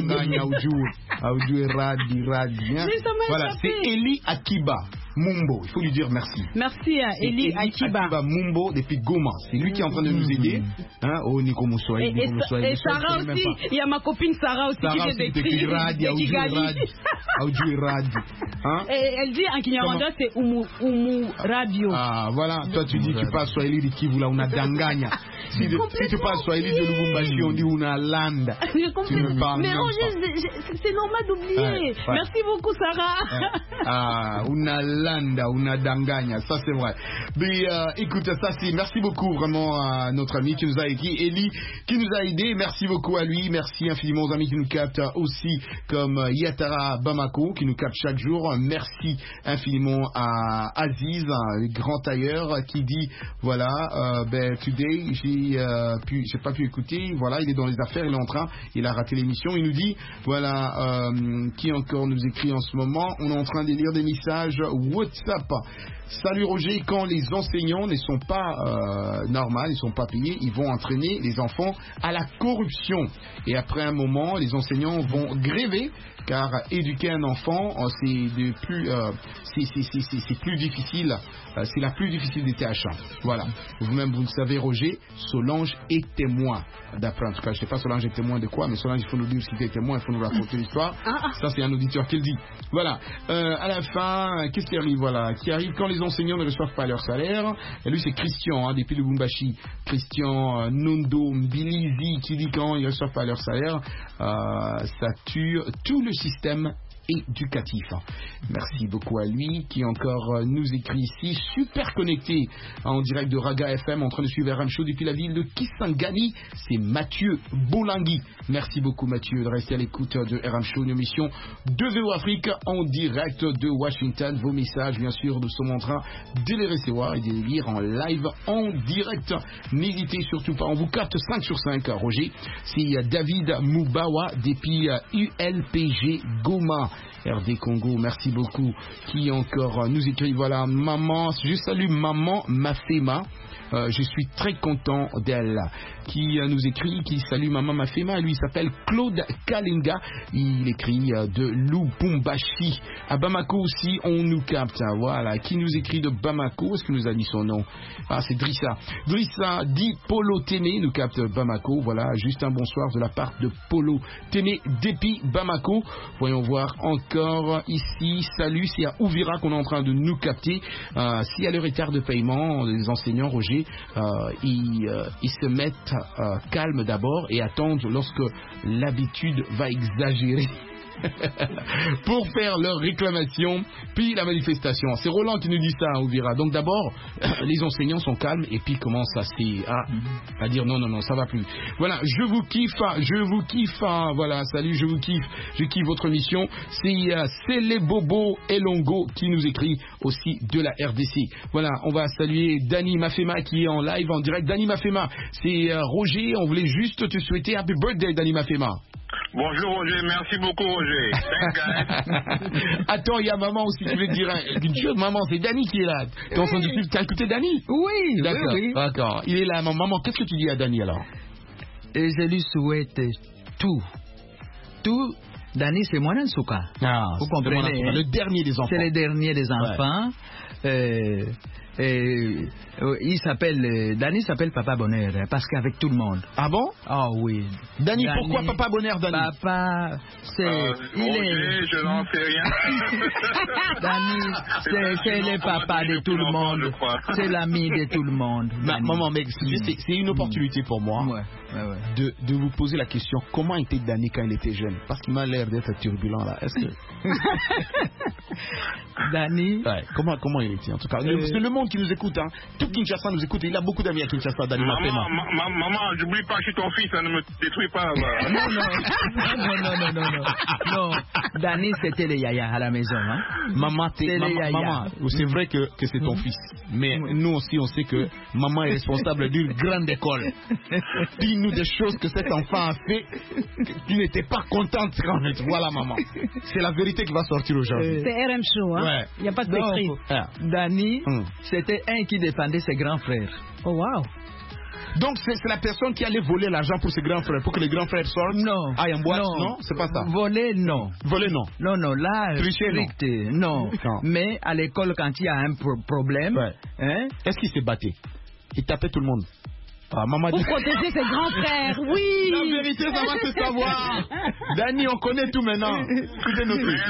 Radi, Radi. Voilà, c'est Eli Akiba Mumbo. Il faut lui dire merci. Merci à Eli, Eli Akiba. Akiba Mumbo depuis Goma. C'est lui qui est en train de nous aider. Hein, oh, Nico Moussoui. Et, et, et Sarah aussi. Il y a ma copine Sarah aussi Sarah qui vient d'écrire. Radi, Aoudjou Radi. Hein? Et elle dit en Kinyarwanda c'est Umu, Umu Radio. Ah, voilà. Toi, tu dis, tu parles Swahili de Kivu, là, on a Danganya. Si, de, si tu parles Swahili de Lubumbashi, on dit una landa. Tu me parles. Mais Roger, c'est normal d'oublier. Ouais, ouais. Merci beaucoup, Sarah. Ah, una landa, una danganya. Ça, c'est vrai. Mais euh, écoute, ça, c'est. Merci beaucoup vraiment à notre ami qui nous a écrit, Eli, qui nous a aidé. Merci beaucoup à lui. Merci infiniment aux amis qui nous captent aussi, comme Yatara Bamako, qui nous capte chaque jour. Merci infiniment à Aziz, un grand tailleur, qui dit voilà, euh, ben, today, j'ai euh, pu, j'ai pas pu écouter. Voilà, il est dans les affaires, il est en train, il a raté l'émission. Il nous dit voilà, euh, qui encore nous écrit en ce moment. On est en train de lire des messages WhatsApp. Salut Roger, quand les enseignants ne sont pas euh, normaux, ils ne sont pas payés, ils vont entraîner les enfants à la corruption. Et après un moment, les enseignants vont gréver, car éduquer un enfant, c'est de plus, euh, c'est, c'est, c'est, c'est, c'est plus difficile, euh, c'est la plus difficile des tâches. Voilà. Vous-même, vous le savez, Roger, Solange est témoin. D'après, en tout cas, je ne sais pas Solange est témoin de quoi, mais Solange, il faut nous dire si tu es témoin, il faut nous raconter l'histoire. Ça, c'est un auditeur qui le dit. Voilà. Euh, à la fin, qu'est-ce qui arrive? Voilà. Qui arrive quand les enseignants ne reçoivent pas leur salaire. Et lui, c'est Christian, hein, depuis le Lubumbashi. Christian euh, Nondo Mbilizi, qui dit quand ils ne reçoivent pas leur salaire, euh, ça tue tout le système éducatif. Merci beaucoup à lui qui encore euh, nous écrit ici, super connecté en direct de Raga F M, en train de suivre R M Show depuis la ville de Kisangani. C'est Mathieu Bolangui. Merci beaucoup Mathieu de rester à l'écoute de R M Show, une émission de V O Afrique en direct de Washington. Vos messages, bien sûr, nous sommes en train de les recevoir et de les lire en live, en direct. N'hésitez surtout pas, on vous capte cinq sur cinq, Roger. C'est David Moubawa depuis U L P G Goma, R D Congo. Merci beaucoup. Qui encore nous écrit, voilà, maman, je salue maman Mafema. Euh, je suis très content d'elle. Qui euh, nous écrit, qui salue maman Mafema. Lui, il s'appelle Claude Kalinga. Il écrit euh, de Lubumbashi. À Bamako aussi, on nous capte. Voilà. Qui nous écrit de Bamako? Est-ce que nous a dit son nom? Ah, c'est Drissa. Drissa dit Polo Témé nous capte Bamako. Voilà. Juste un bonsoir de la part de Polo Témé depuis Bamako. Voyons voir encore ici. Salut. C'est à Ouvira qu'on est en train de nous capter. Euh, S'il y a le retard de paiement des enseignants, Roger, Euh, ils, euh, ils se mettent euh, calmes d'abord et attendent lorsque l'habitude va exagérer pour faire leur réclamation, puis la manifestation. C'est Roland qui nous dit ça, on verra. Donc d'abord, les enseignants sont calmes et puis commencent à, à, à dire non, non, non, ça va plus. Voilà, je vous kiffe, je vous kiffe. Voilà, salut, je vous kiffe, je kiffe votre mission. C'est euh, les Bobo Elongo qui nous écrit aussi de la R D C. Voilà, on va saluer Dani Mafema qui est en live, en direct. Dani Mafema, c'est euh, Roger, on voulait juste te souhaiter happy birthday, Dani Mafema. Bonjour Roger, merci beaucoup Roger. Attends, il y a maman aussi, je voulais te dire une chose, maman, c'est Dani qui est là. Tu as entendu, tu as écouté Dani? Oui, d'accord, oui, oui. D'accord, il est là, maman, qu'est-ce que tu dis à Dani alors? Et je lui souhaite tout. Tout. Dani, c'est mon Ansouka. Ah, vous comprenez, hein? Le dernier des enfants. C'est le dernier des enfants. Ouais. Euh, euh, il s'appelle Dani s'appelle Papa Bonheur parce qu'avec tout le monde. Ah bon? Ah oui. Dani, Dani, pourquoi Papa Bonheur, Dani? Papa, c'est euh, il Roger, est. Je n'en sais rien. Dani, c'est le papa de tout le monde. C'est l'ami de tout le monde. Ma, maman, mais c'est une opportunité pour moi ouais, ouais, ouais. De, de vous poser la question, comment était Dani quand il était jeune? Parce qu'il m'a l'air d'être turbulent là. Est-ce que Dani, ouais, comment comment il était en tout cas? Euh... C'est le monde qui nous écoute, hein. Tout Kinshasa nous écoute. Il a beaucoup d'amis à Kinshasa, Dani Mafema. Maman, ma, maman, j'oublie pas, je suis ton fils, ça ne me détruit pas. Bah. Non, non, non, non, non, non, non. Dani, c'était les yaya à la maison, hein. Maman, c'est maman. C'est vrai que, que c'est ton mmh. fils, mais mmh. nous aussi, on sait que maman est responsable d'une grande école. Dis-nous des choses que cet enfant a fait, que tu n'étais pas contente quand même. Voilà, maman. C'est la vérité qui va sortir aujourd'hui. C'est R M Show, hein. Ouais. Il n'y a pas de secret. Ah. Dani, mmh. c'était un qui défendait ses grands frères. Oh, wow. Donc c'est la personne qui allait voler l'argent pour ses grands frères, pour que les grands frères sortent. Non. Aillent en boîte, non, non, c'est pas ça. Voler, non. Voler, non. Non, non, là, tricher, non. non. non. Mais à l'école, quand il y a un pro problème, ouais. hein? Est-ce qu'il s'est battu? Il tapait tout le monde. Ah, maman pour dit... protéger ses grands frères, oui. La vérité, ça va se savoir. Dani, on connaît tout maintenant. Écoutez nos trucs.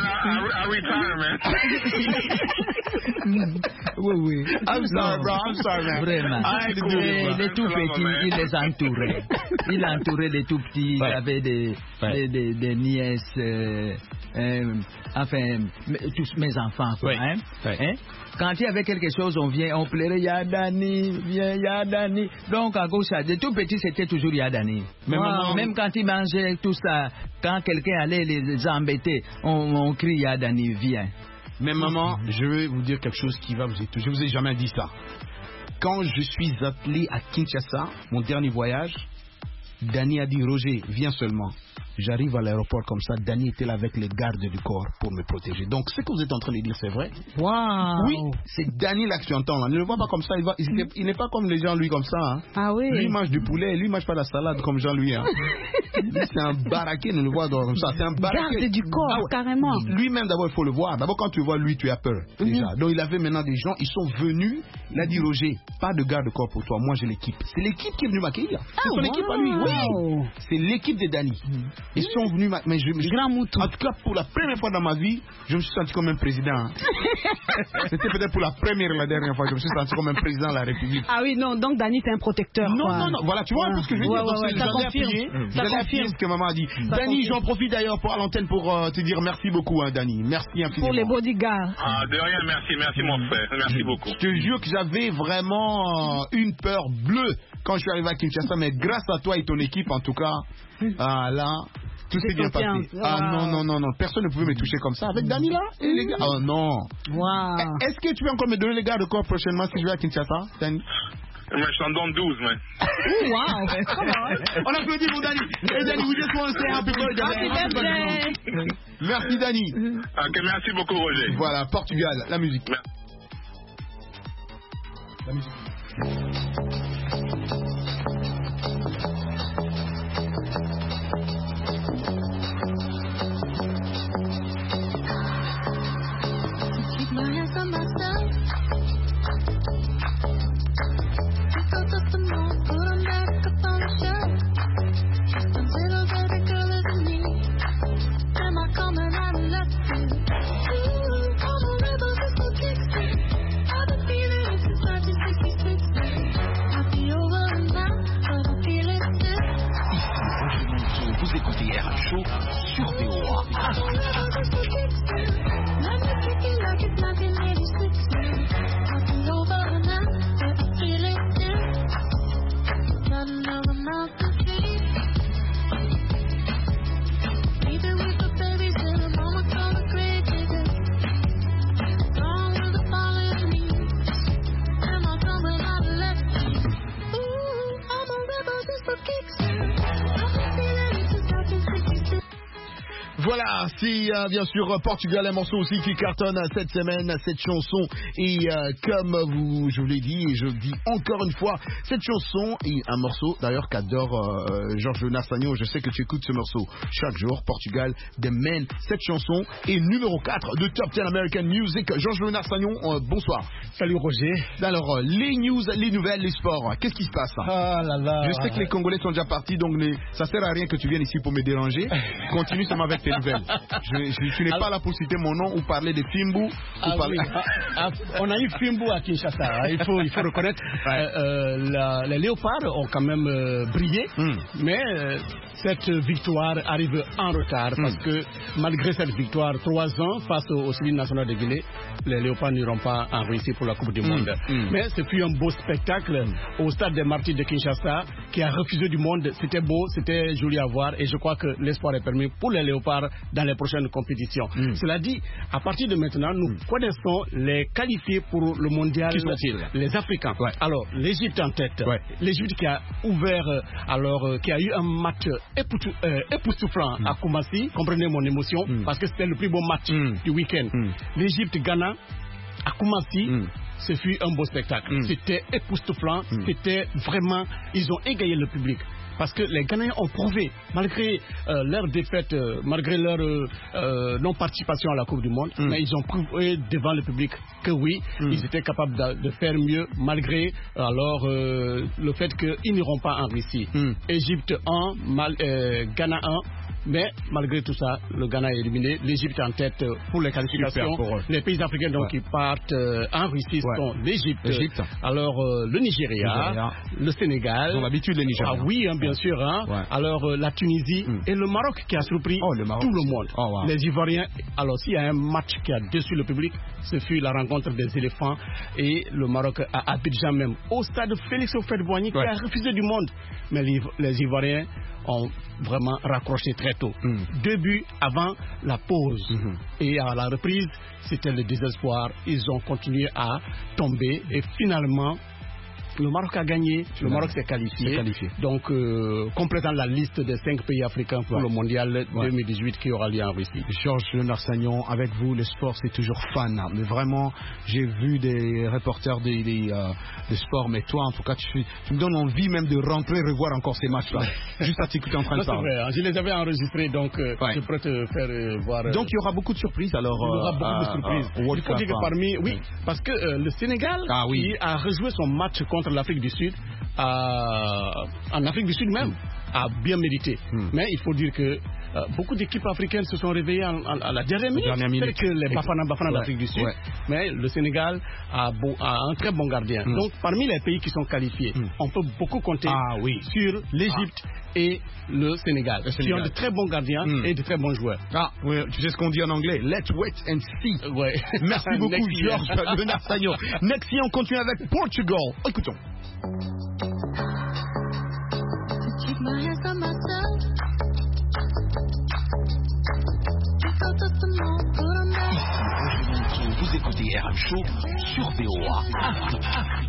Oui, oui. I'm sorry, bro. I'm sorry, man. Vraiment. I do it, les tout petits, il les entourait. Il entourait les tout petits. Ouais. Il avait des, ouais. des, des, des nièces. Euh, euh, enfin, tous mes enfants, quoi. Ouais. Hein? Ouais. Hein? Quand il y avait quelque chose, on vient, on plairait, Y'a Dani, viens, Y'a Dani. Donc, à gauche, à des tout petits, c'était toujours Y'a Dani. Même, wow. Même quand ils mangeaient tout ça, quand quelqu'un allait les embêter, on, on crie Y'a Dani, viens. Mais maman, je vais vous dire quelque chose qui va vous étonner. Je vous ai jamais dit ça. Quand je suis appelé à Kinshasa, mon dernier voyage, Dani a dit, Roger, viens seulement. J'arrive à l'aéroport comme ça, Dani était là avec les gardes du corps pour me protéger. Donc ce que vous êtes en train de dire, c'est vrai? Wow. Oui, c'est Dani là que tu entends. Là. Ne le vois pas comme ça, il, va, il, mm. il n'est pas comme les gens lui comme ça. Hein. Ah oui. Lui il mange du poulet, lui il mange pas la salade comme Jean-Louis. Hein. C'est un baraqué, ne le vois comme ça. C'est un baraqué. Garde du corps, ah, ouais. Carrément. Lui-même d'abord il faut le voir. D'abord quand tu vois lui, tu as peur déjà. Mm-hmm. Donc il avait maintenant des gens, ils sont venus. Il a dit Roger, pas de garde corps pour toi, moi j'ai l'équipe. C'est l'équipe qui est venue m'accueillir. C'est ah, son wow. équipe à lui. Oui. C'est l'équipe de Dani. Mm. Ils sont venus, mais je me Grand mouton. En tout cas, pour la première fois dans ma vie, je me suis senti comme un président. Hein. C'était peut-être pour la première et la dernière fois que je me suis senti comme un président de la République. Ah oui, non, donc Dani, t'es un protecteur. Non, quoi. non, non, voilà, tu vois un peu ce que je veux ouais, dire. Ouais, Donc, ouais, j'allais ça appuyer, confirme. Ça j'allais appuyer ce que maman a dit. Ça Dani, confirme. j'en profite d'ailleurs pour à l'antenne pour euh, te dire merci beaucoup, hein, Dani. Merci infiniment. Pour les bodyguards. Ah, de rien, merci, merci mon frère. Merci beaucoup. Je te jure que j'avais vraiment euh, une peur bleue quand je suis arrivé à Kinshasa, mais grâce à toi et ton équipe, en tout cas, ah, là, tout s'est bien passé. Ah non, non, non, non, personne ne pouvait me toucher comme ça. Avec Dani là, et les gars. Oh non. Wow. Est-ce que tu vas encore me donner les gars de corps prochainement si je vais à Kinshasa, Dani? Moi, je t'en donne douze, man. Wow. On applaudit pour Dani. Et Dani, vous êtes mon say happy birthday. Happy birthday. Merci Dani. Ok, merci beaucoup, Roger. Voilà, Portugal, la musique. Merci. La musique. Keep my hands on myself. Pick up the phone, put them back up on the shelf. Just a little baby girl isn't me. Am I coming out of left field? Ooh, all the rebels is so kick. I've been feeling it since nineteen sixty-six. I'll be over and now, but I feel it still. Ici Roger Monceau, vous écoutez R H Show sur V O A. All the rebels is so kick. Let me kick it like it's nineteen eighty-six. I'll be over and now, but I feel it still. Nothing of a mountain tree. Maybe we put babies in a mama call a grave digger. Gone with the fallen leaves. Am I coming out of left field? Ooh, I'm a rebel just for kicks. I've been feeling it since nineteen sixty-six. Voilà, c'est euh, bien sûr Portugal, un morceau aussi qui cartonne cette semaine, cette chanson. Et euh, comme vous, je vous l'ai dit, et je le dis encore une fois, cette chanson est un morceau d'ailleurs qu'adore euh, Georges Nassagnon. Je sais que tu écoutes ce morceau chaque jour. Portugal, The Man. Cette chanson est numéro quatre de Top dix American Music. Georges Nassagnon, euh, bonsoir. Salut Roger. Alors, euh, les news, les nouvelles, les sports, qu'est-ce qui se passe? Ah là là. Je sais que les Congolais sont déjà partis, donc les... ça sert à rien que tu viennes ici pour me déranger. Continue seulement avec tes nouvelles. Je, je, tu n'es pas là pour citer mon nom ou parler de Fimbu. Ah, ou parler... oui. ah, ah, on a eu Fimbu à Kinshasa, il faut, il faut reconnaître. Ouais. Euh, euh, la, les léopards ont quand même euh, brillé, mm. mais euh, cette victoire arrive en retard mm. parce que malgré cette victoire, trois ans face au, au Civil National de Guinée, les léopards n'iront pas en Russie pour la Coupe du Monde. Mm. Mm. Mais ce fut un beau spectacle mm. au stade des Martyrs de Kinshasa qui a refusé du monde. C'était beau, c'était joli à voir et je crois que l'espoir est permis pour les léopards dans les prochaines compétitions. Mm. Cela dit, à partir de maintenant, nous mm. connaissons les qualifiés pour le mondial. Qui sont-ils? Les Africains. Ouais. Alors, l'Égypte en tête. Ouais. L'Égypte qui a ouvert, alors, euh, qui a eu un match époutou, euh, époustouflant mm. à Koumassi. Comprenez mon émotion, mm. parce que c'était le plus beau match mm. du week-end. Mm. L'Égypte-Ghana à Koumassi. Mm. Ce fut un beau spectacle. Mm. C'était époustouflant. Mm. C'était vraiment, ils ont égayé le public. Parce que les Ghanéens ont prouvé, malgré euh, leur défaite, euh, malgré leur euh, euh, non-participation à la Coupe du Monde, mm. mais ils ont prouvé devant le public que oui, mm. ils étaient capables de, de faire mieux, malgré alors euh, le fait qu'ils n'iront pas en Russie. Mm. Égypte un, mal, euh, Ghana un. Mais malgré tout ça, le Ghana est éliminé. L'Égypte en tête pour les qualifications. Pour les pays africains donc, ouais. qui partent euh, en Russie ouais. sont l'Égypte, alors euh, le Nigeria, Nigeria, le Sénégal. Ils ont l'habitude les Nigériens. Ah oui, hein, bien ouais. sûr. Hein. Ouais. Alors euh, la Tunisie mm. et le Maroc qui a surpris oh, le Maroc, tout le monde. Oh, wow. Les Ivoiriens. Alors s'il y a un match qui a déçu le public, ce fut la rencontre des éléphants et le Maroc à Abidjan même. Au stade Félix Houphouët-Boigny ouais. qui a refusé du monde. Mais les, les Ivoiriens ont vraiment raccroché très tôt. Mm. Deux buts avant la pause. Mm-hmm. Et à la reprise, c'était le désespoir. Ils ont continué à tomber et finalement, le Maroc a gagné, le Maroc s'est qualifié. qualifié. Donc, euh, complétant la liste des cinq pays africains pour ouais. le mondial ouais. deux mille dix-huit qui aura lieu en Russie. Georges Nassagnon, avec vous, le sport, c'est toujours fan. Hein. Mais vraiment, j'ai vu des reporters des, des, euh, des sports, mais toi, en tout cas, tu, tu me donnes envie même de rentrer et revoir encore ces matchs-là. Juste à t'écouter en train de parler. C'est vrai, hein. Je les avais enregistrés, donc euh, ouais. je pourrais te faire euh, voir. Euh, donc, il y aura beaucoup de surprises, alors. Il y aura beaucoup euh, de surprises. Euh, il faut dire que parmi. Oui, parce que euh, le Sénégal, ah, oui. qui a rejoué son match contre l'Afrique du Sud, euh, en Afrique du Sud même, a bien mérité. Mm. Mais il faut dire que euh, beaucoup d'équipes africaines se sont réveillées en, en, à la dernière minute. Dernière minute. C'est que les Bafana Bafana ouais. d'Afrique du Sud. Ouais. Mais le Sénégal a, bon, a un très bon gardien. Mm. Donc parmi les pays qui sont qualifiés, mm. on peut beaucoup compter ah, oui. sur l'Égypte ah. et le Sénégal, le Sénégal, qui ont de très bons gardiens mm. et de très bons joueurs. Ah, oui, tu sais ce qu'on dit en anglais. Let's wait and see. Ouais. Merci beaucoup, Georges Bernard Sagnon. Next year, on continue avec Portugal. Écoutons. Vous écoutez R M Show sur V O A Afrique.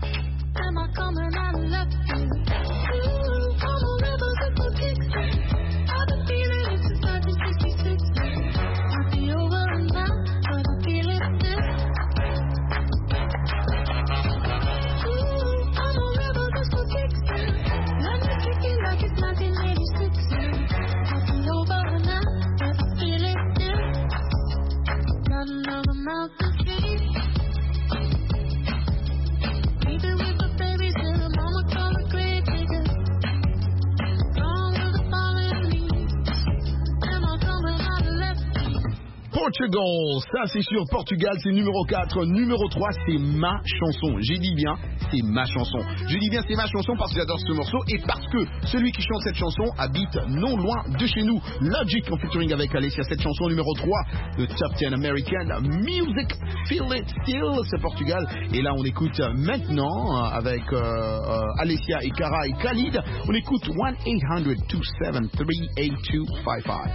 Portugal, ça c'est sûr, Portugal c'est numéro quatre, numéro trois c'est ma chanson, j'ai dit bien c'est ma chanson, je dis bien c'est ma chanson parce que j'adore ce morceau et parce que celui qui chante cette chanson habite non loin de chez nous, Logic en featuring avec Alessia, cette chanson numéro trois, le Top dix American Music, Feel It Still, c'est Portugal et là on écoute maintenant avec euh, euh, Alessia et Cara et Khalid, on écoute one eight hundred two seven three eight two five five.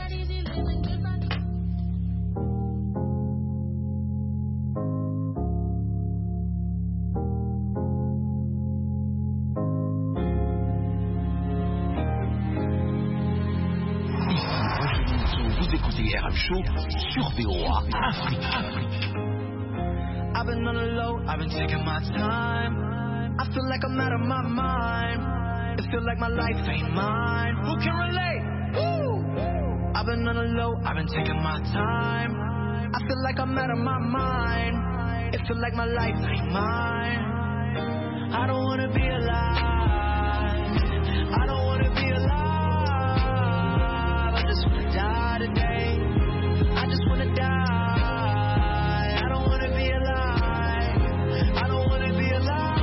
Show sur V O A Afrique. I've been on the low, I've been taking my time. I feel like I'm out of my mind. It feel like my life ain't mine. Who can relate? Woo! I've been on the low, I've been taking my time. I feel like I'm out of my mind. It feel like my life ain't mine. I don't wanna be alive. I don't wanna be alive. I just wanna die today. I just wanna die. I don't wanna be alive. I don't wanna be alive.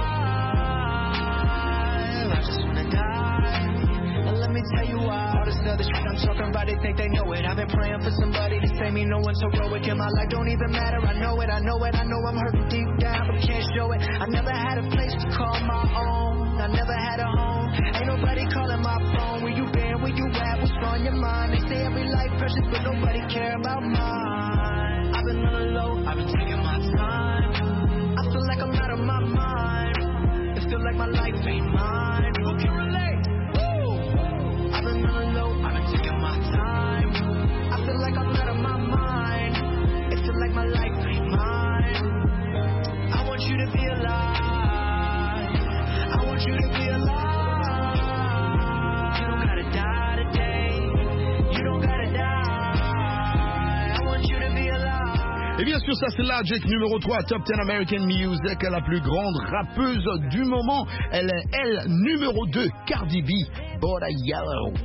I just wanna die. And let me tell you why. All this other shit I'm talking about, they think they know it. I've been praying for somebody to save me. No one's heroic in my life. Don't even matter. I know it. I know it. I know I'm hurting deep down, but can't show it. I never had a place to call my own. I never had a home. Ain't nobody calling my phone. Where you been? Where you at? What's on your mind? They say every life precious, but nobody care about mine. I've been on the low, I've been taking my time. I feel like I'm out of my mind. It feel like my life ain't mine. Who can relate? Woo! I've been on the low, I've been taking my time. I feel like I'm out of my mind. It feel like my life ain't mine. I want you to be alive. I want you to be alive. You don't gotta die today. You don't gotta die. I want you to be alive. Et bien sûr, ça c'est Logic, numéro trois, Top dix American Music, la plus grande rappeuse du moment. Elle est, elle, numéro deux, Cardi B, Border Yellow.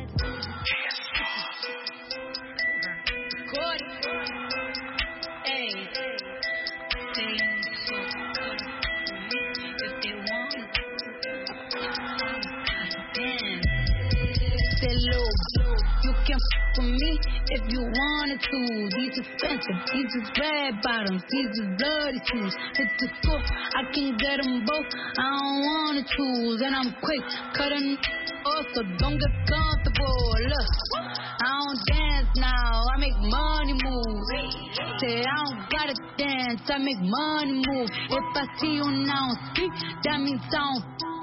You can f with me if you wanted to. These expensive, these is red bottoms, these is bloody shoes. Hit the scoop, I can get them both. I don't wanna choose, and I'm quick cutting off, so don't get comfortable. Look, I don't dance now, I make money move. Say I don't gotta dance, I make money move. If I see you now speak, that means I don't.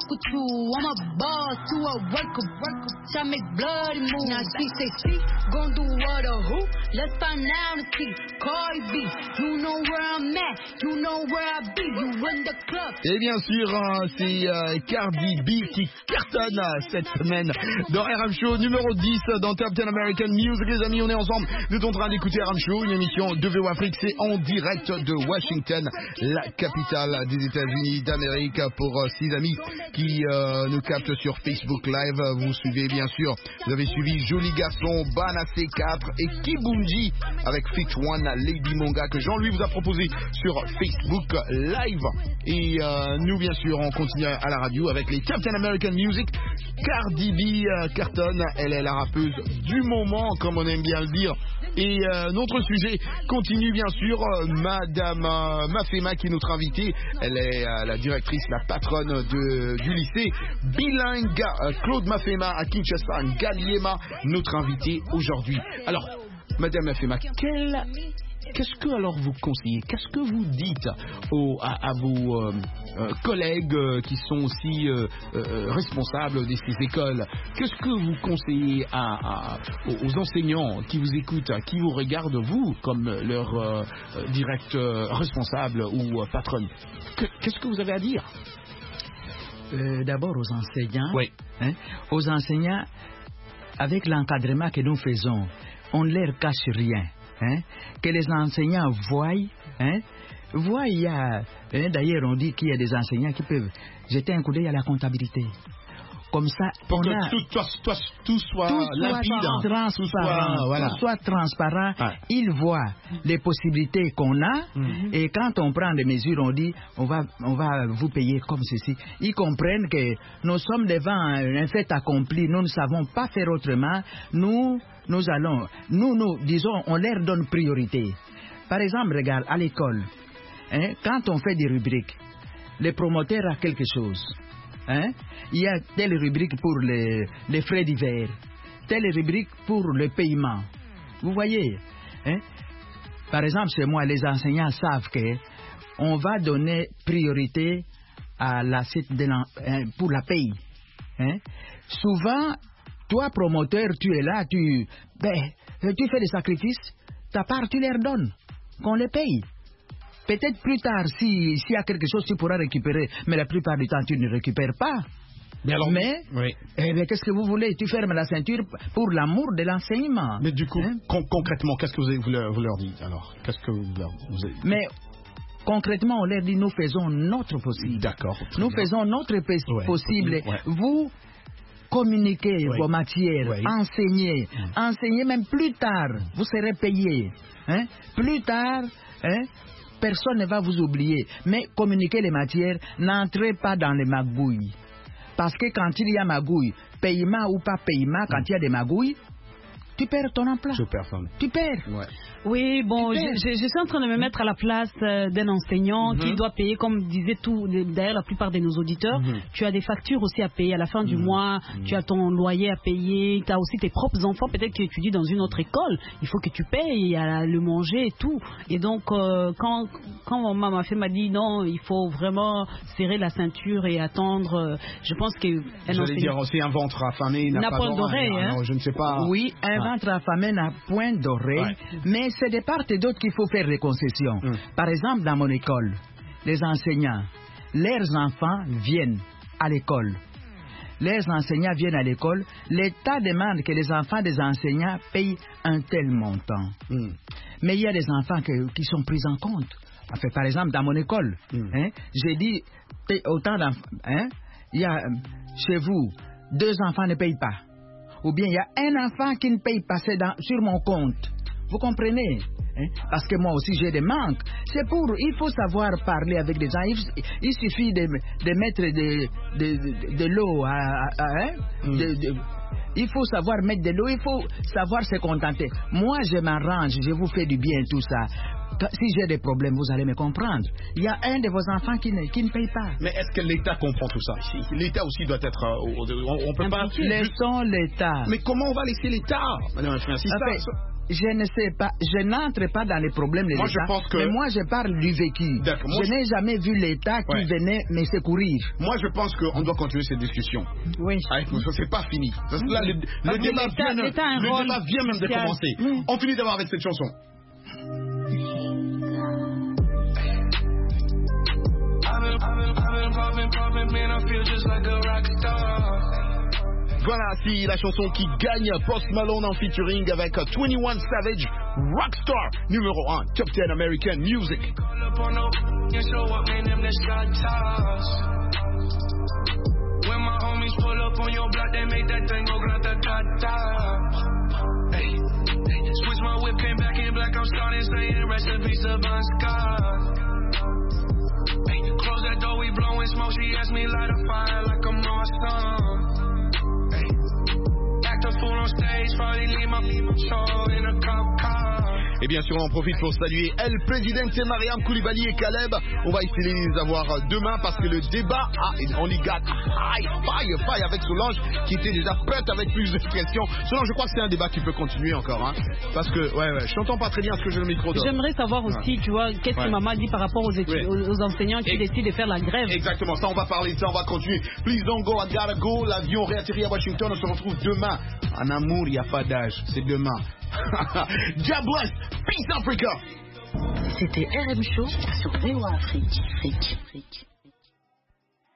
with you. I'm a boss to a worker, worker. Shall make bloody moves. Now she say she gon' do what or who? Let's find out and see. Cardi B, you know where I'm at, you know where I be. You in the club. Et bien sûr, hein, c'est euh, Cardi B qui cartonne euh, cette semaine dans R M Show numéro dix dans Top dix American Music. Les amis, on est ensemble. Nous sommes en train d'écouter R M Show, une émission de V O Afrique. C'est en direct de Washington, la capitale des États-Unis d'Amérique. Pour euh, six amis qui euh, nous captent sur Facebook Live, vous suivez bien sûr. Vous avez suivi Joli Garçon, Bana C quatre et Kibunji avec Fit One, Lady Monga que Jean-Louis vous a proposé sur Facebook Live. Et euh, nous bien sûr on continue à la radio avec les Captain American Music. Cardi B euh, cartonne, elle est la rappeuse du moment comme on aime bien le dire. Et euh, notre sujet continue bien sûr, euh, Madame euh, Mafema qui est notre invitée. Elle est euh, la directrice, la patronne de, du lycée bilingue euh, Claude Mafema à Kinshasa, Ngaliema, notre invitée aujourd'hui. Alors, Madame Mafema, quelle... Qu'est-ce que alors vous conseillez? Qu'est-ce que vous dites aux, à, à vos euh, euh, collègues euh, qui sont aussi euh, euh, responsables de ces écoles? Qu'est-ce que vous conseillez à, à, aux enseignants qui vous écoutent, qui vous regardent, vous, comme leur euh, direct euh, responsable ou euh, patronne? Que, Qu'est-ce que vous avez à dire? euh, D'abord aux enseignants. Oui. Hein, aux enseignants, avec l'encadrement que nous faisons, on ne leur cache rien. Hein, que les enseignants voient, hein, voient, il y a, hein, d'ailleurs on dit qu'il y a des enseignants qui peuvent jeter un coup d'œil à la comptabilité. Comme ça, pour on que a, tout, tout, tout, tout soit tout limpide, soit transparent, tout soit, voilà. tout soit transparent. Ah. Ils voient les possibilités qu'on a, mm-hmm. et quand on prend des mesures, on dit on va, on va vous payer comme ceci. Ils comprennent que nous sommes devant un, un fait accompli, nous ne savons pas faire autrement. Nous Nous allons, nous, nous, disons, on leur donne priorité. Par exemple, regarde, à l'école, hein, quand on fait des rubriques, les promoteurs ont quelque chose. Hein, il y a telle rubrique pour les, les frais divers, telle rubrique pour le paiement. Vous voyez, hein, par exemple, chez moi, les enseignants savent que on va donner priorité à la, pour la paye. Hein. Souvent, toi, promoteur, tu es là, tu, ben, tu fais des sacrifices, ta part, tu leur donnes, qu'on les paye. Peut-être plus tard, s'il si y a quelque chose, tu pourras récupérer, mais la plupart du temps, tu ne récupères pas. Mais, alors, mais oui. eh bien, qu'est-ce que vous voulez? Tu fermes la ceinture pour l'amour de l'enseignement. Mais du coup, hein? con concrètement, qu'est-ce que vous, vous, leur, vous leur dites alors? Qu'est-ce que vous leur vous avez... Mais concrètement, on leur dit, nous faisons notre possible. D'accord. Nous bien. faisons notre ouais, possible. Ouais. Vous communiquez oui. vos matières, oui. enseignez, mmh. enseignez même plus tard, vous serez payé. Hein? Plus tard, hein? Personne ne va vous oublier. Mais communiquez les matières, n'entrez pas dans les magouilles. Parce que quand il y a magouille, paiement ou pas paiement, quand mmh. il y a des magouilles, tu perds ton emploi. Je perds ton... Tu perds. Ouais. Oui, bon, je, je, je suis en train de me mettre à la place euh, d'un enseignant mm-hmm. qui doit payer, comme disaient tout, d'ailleurs la plupart de nos auditeurs, mm-hmm. tu as des factures aussi à payer à la fin mm-hmm. du mois, mm-hmm. tu as ton loyer à payer, tu as aussi tes propres enfants, peut-être que tu étudies dans une autre école, il faut que tu payes à le manger et tout. Et donc, euh, quand, quand ma maman m'a dit non, il faut vraiment serrer la ceinture et attendre, euh, je pense que... J'allais dire aussi un ventre affamé n'a pas point d'oreille. Hein? Non, je ne sais pas. Oui, un ah. ventre affamé n'a point d'oreille, ouais. mais c'est de part et d'autre qu'il faut faire des concessions. Mm. Par exemple, dans mon école, les enseignants, leurs enfants viennent à l'école. Les enseignants viennent à l'école. L'État demande que les enfants des enseignants payent un tel montant. Mm. Mais il y a des enfants que, qui sont pris en compte. Enfin, par exemple, dans mon école, mm. hein, j'ai dit, autant d'enfants, hein, il y a chez vous, deux enfants ne payent pas. Ou bien il y a un enfant qui ne paye pas, c'est dans, sur mon compte. Vous comprenez? Hein? Parce que moi aussi j'ai des manques. C'est pour, il faut savoir parler avec des gens. Il, il suffit de, de mettre de, de, de, de l'eau. À, à, à, hein? mm. de, de, il faut savoir mettre de l'eau, il faut savoir se contenter. Moi je m'arrange, je vous fais du bien, tout ça. Si j'ai des problèmes, vous allez me comprendre. Il y a un de vos enfants qui ne, qui ne paye pas. Mais est-ce que l'État comprend tout ça? L'État aussi doit être... Euh, on, on peut pas... Laissons l'État. Mais comment on va laisser l'État, Madame la Enfin, je ne sais pas, je n'entre pas dans les problèmes de Moi, l'État. je pense que- Mais moi, je parle du vécu. D'accord, moi, Je n'ai jamais vu l'État qui Ouais. venait me secourir. Moi, je pense qu'on doit continuer cette discussion. Oui. Avec nous, ça, c'est pas fini. Parce que là, le, le Parce que débat, l'État- vient, l'État a un le rôle débat vient même de crucial. commencer. Oui. On finit d'abord avec cette chanson. I've been, I've been, I've been popping, popping, man, I feel just like a rock star. Voilà, si la chanson qui gagne, Post Malone en featuring avec twenty-one Savage, Rockstar, numéro un, Top ten American Music. Call up on no and show up, man, them the shot toss. When my homies pull up on your block, they make that thing go grata-ta-ta. Hey, hey, switch my whip, came back in black, I'm starting saying recipes of Bon Scott. Hey, close that door, we blowing smoke, she asked me light a fire like a Marsan. Hey, act a fool on stage, probably leave my show in a cop car. Et bien sûr, on en profite pour saluer El Presidente, Mariam Koulibaly et Caleb. On va essayer de les avoir demain parce que le débat a, on y gagne, faille, faille, faille avec Solange qui était déjà prête avec plus de pression. Solange, je crois que c'est un débat qui peut continuer encore, hein. Parce que, ouais, ouais, je t'entends pas très bien ce que j'ai le micro d'or. J'aimerais savoir aussi, tu vois, qu'est-ce Ouais. que maman dit par rapport aux, études, Ouais. aux, aux enseignants qui Et- décident de faire la grève. Exactement, ça on va parler de ça, on va continuer. Please don't go, I gotta go. L'avion réatterrit à Washington, on se retrouve demain. En amour, il n'y a pas d'âge, c'est demain. God bless, peace Africa. C'était R M Show sur V O A Afrique. Afrique.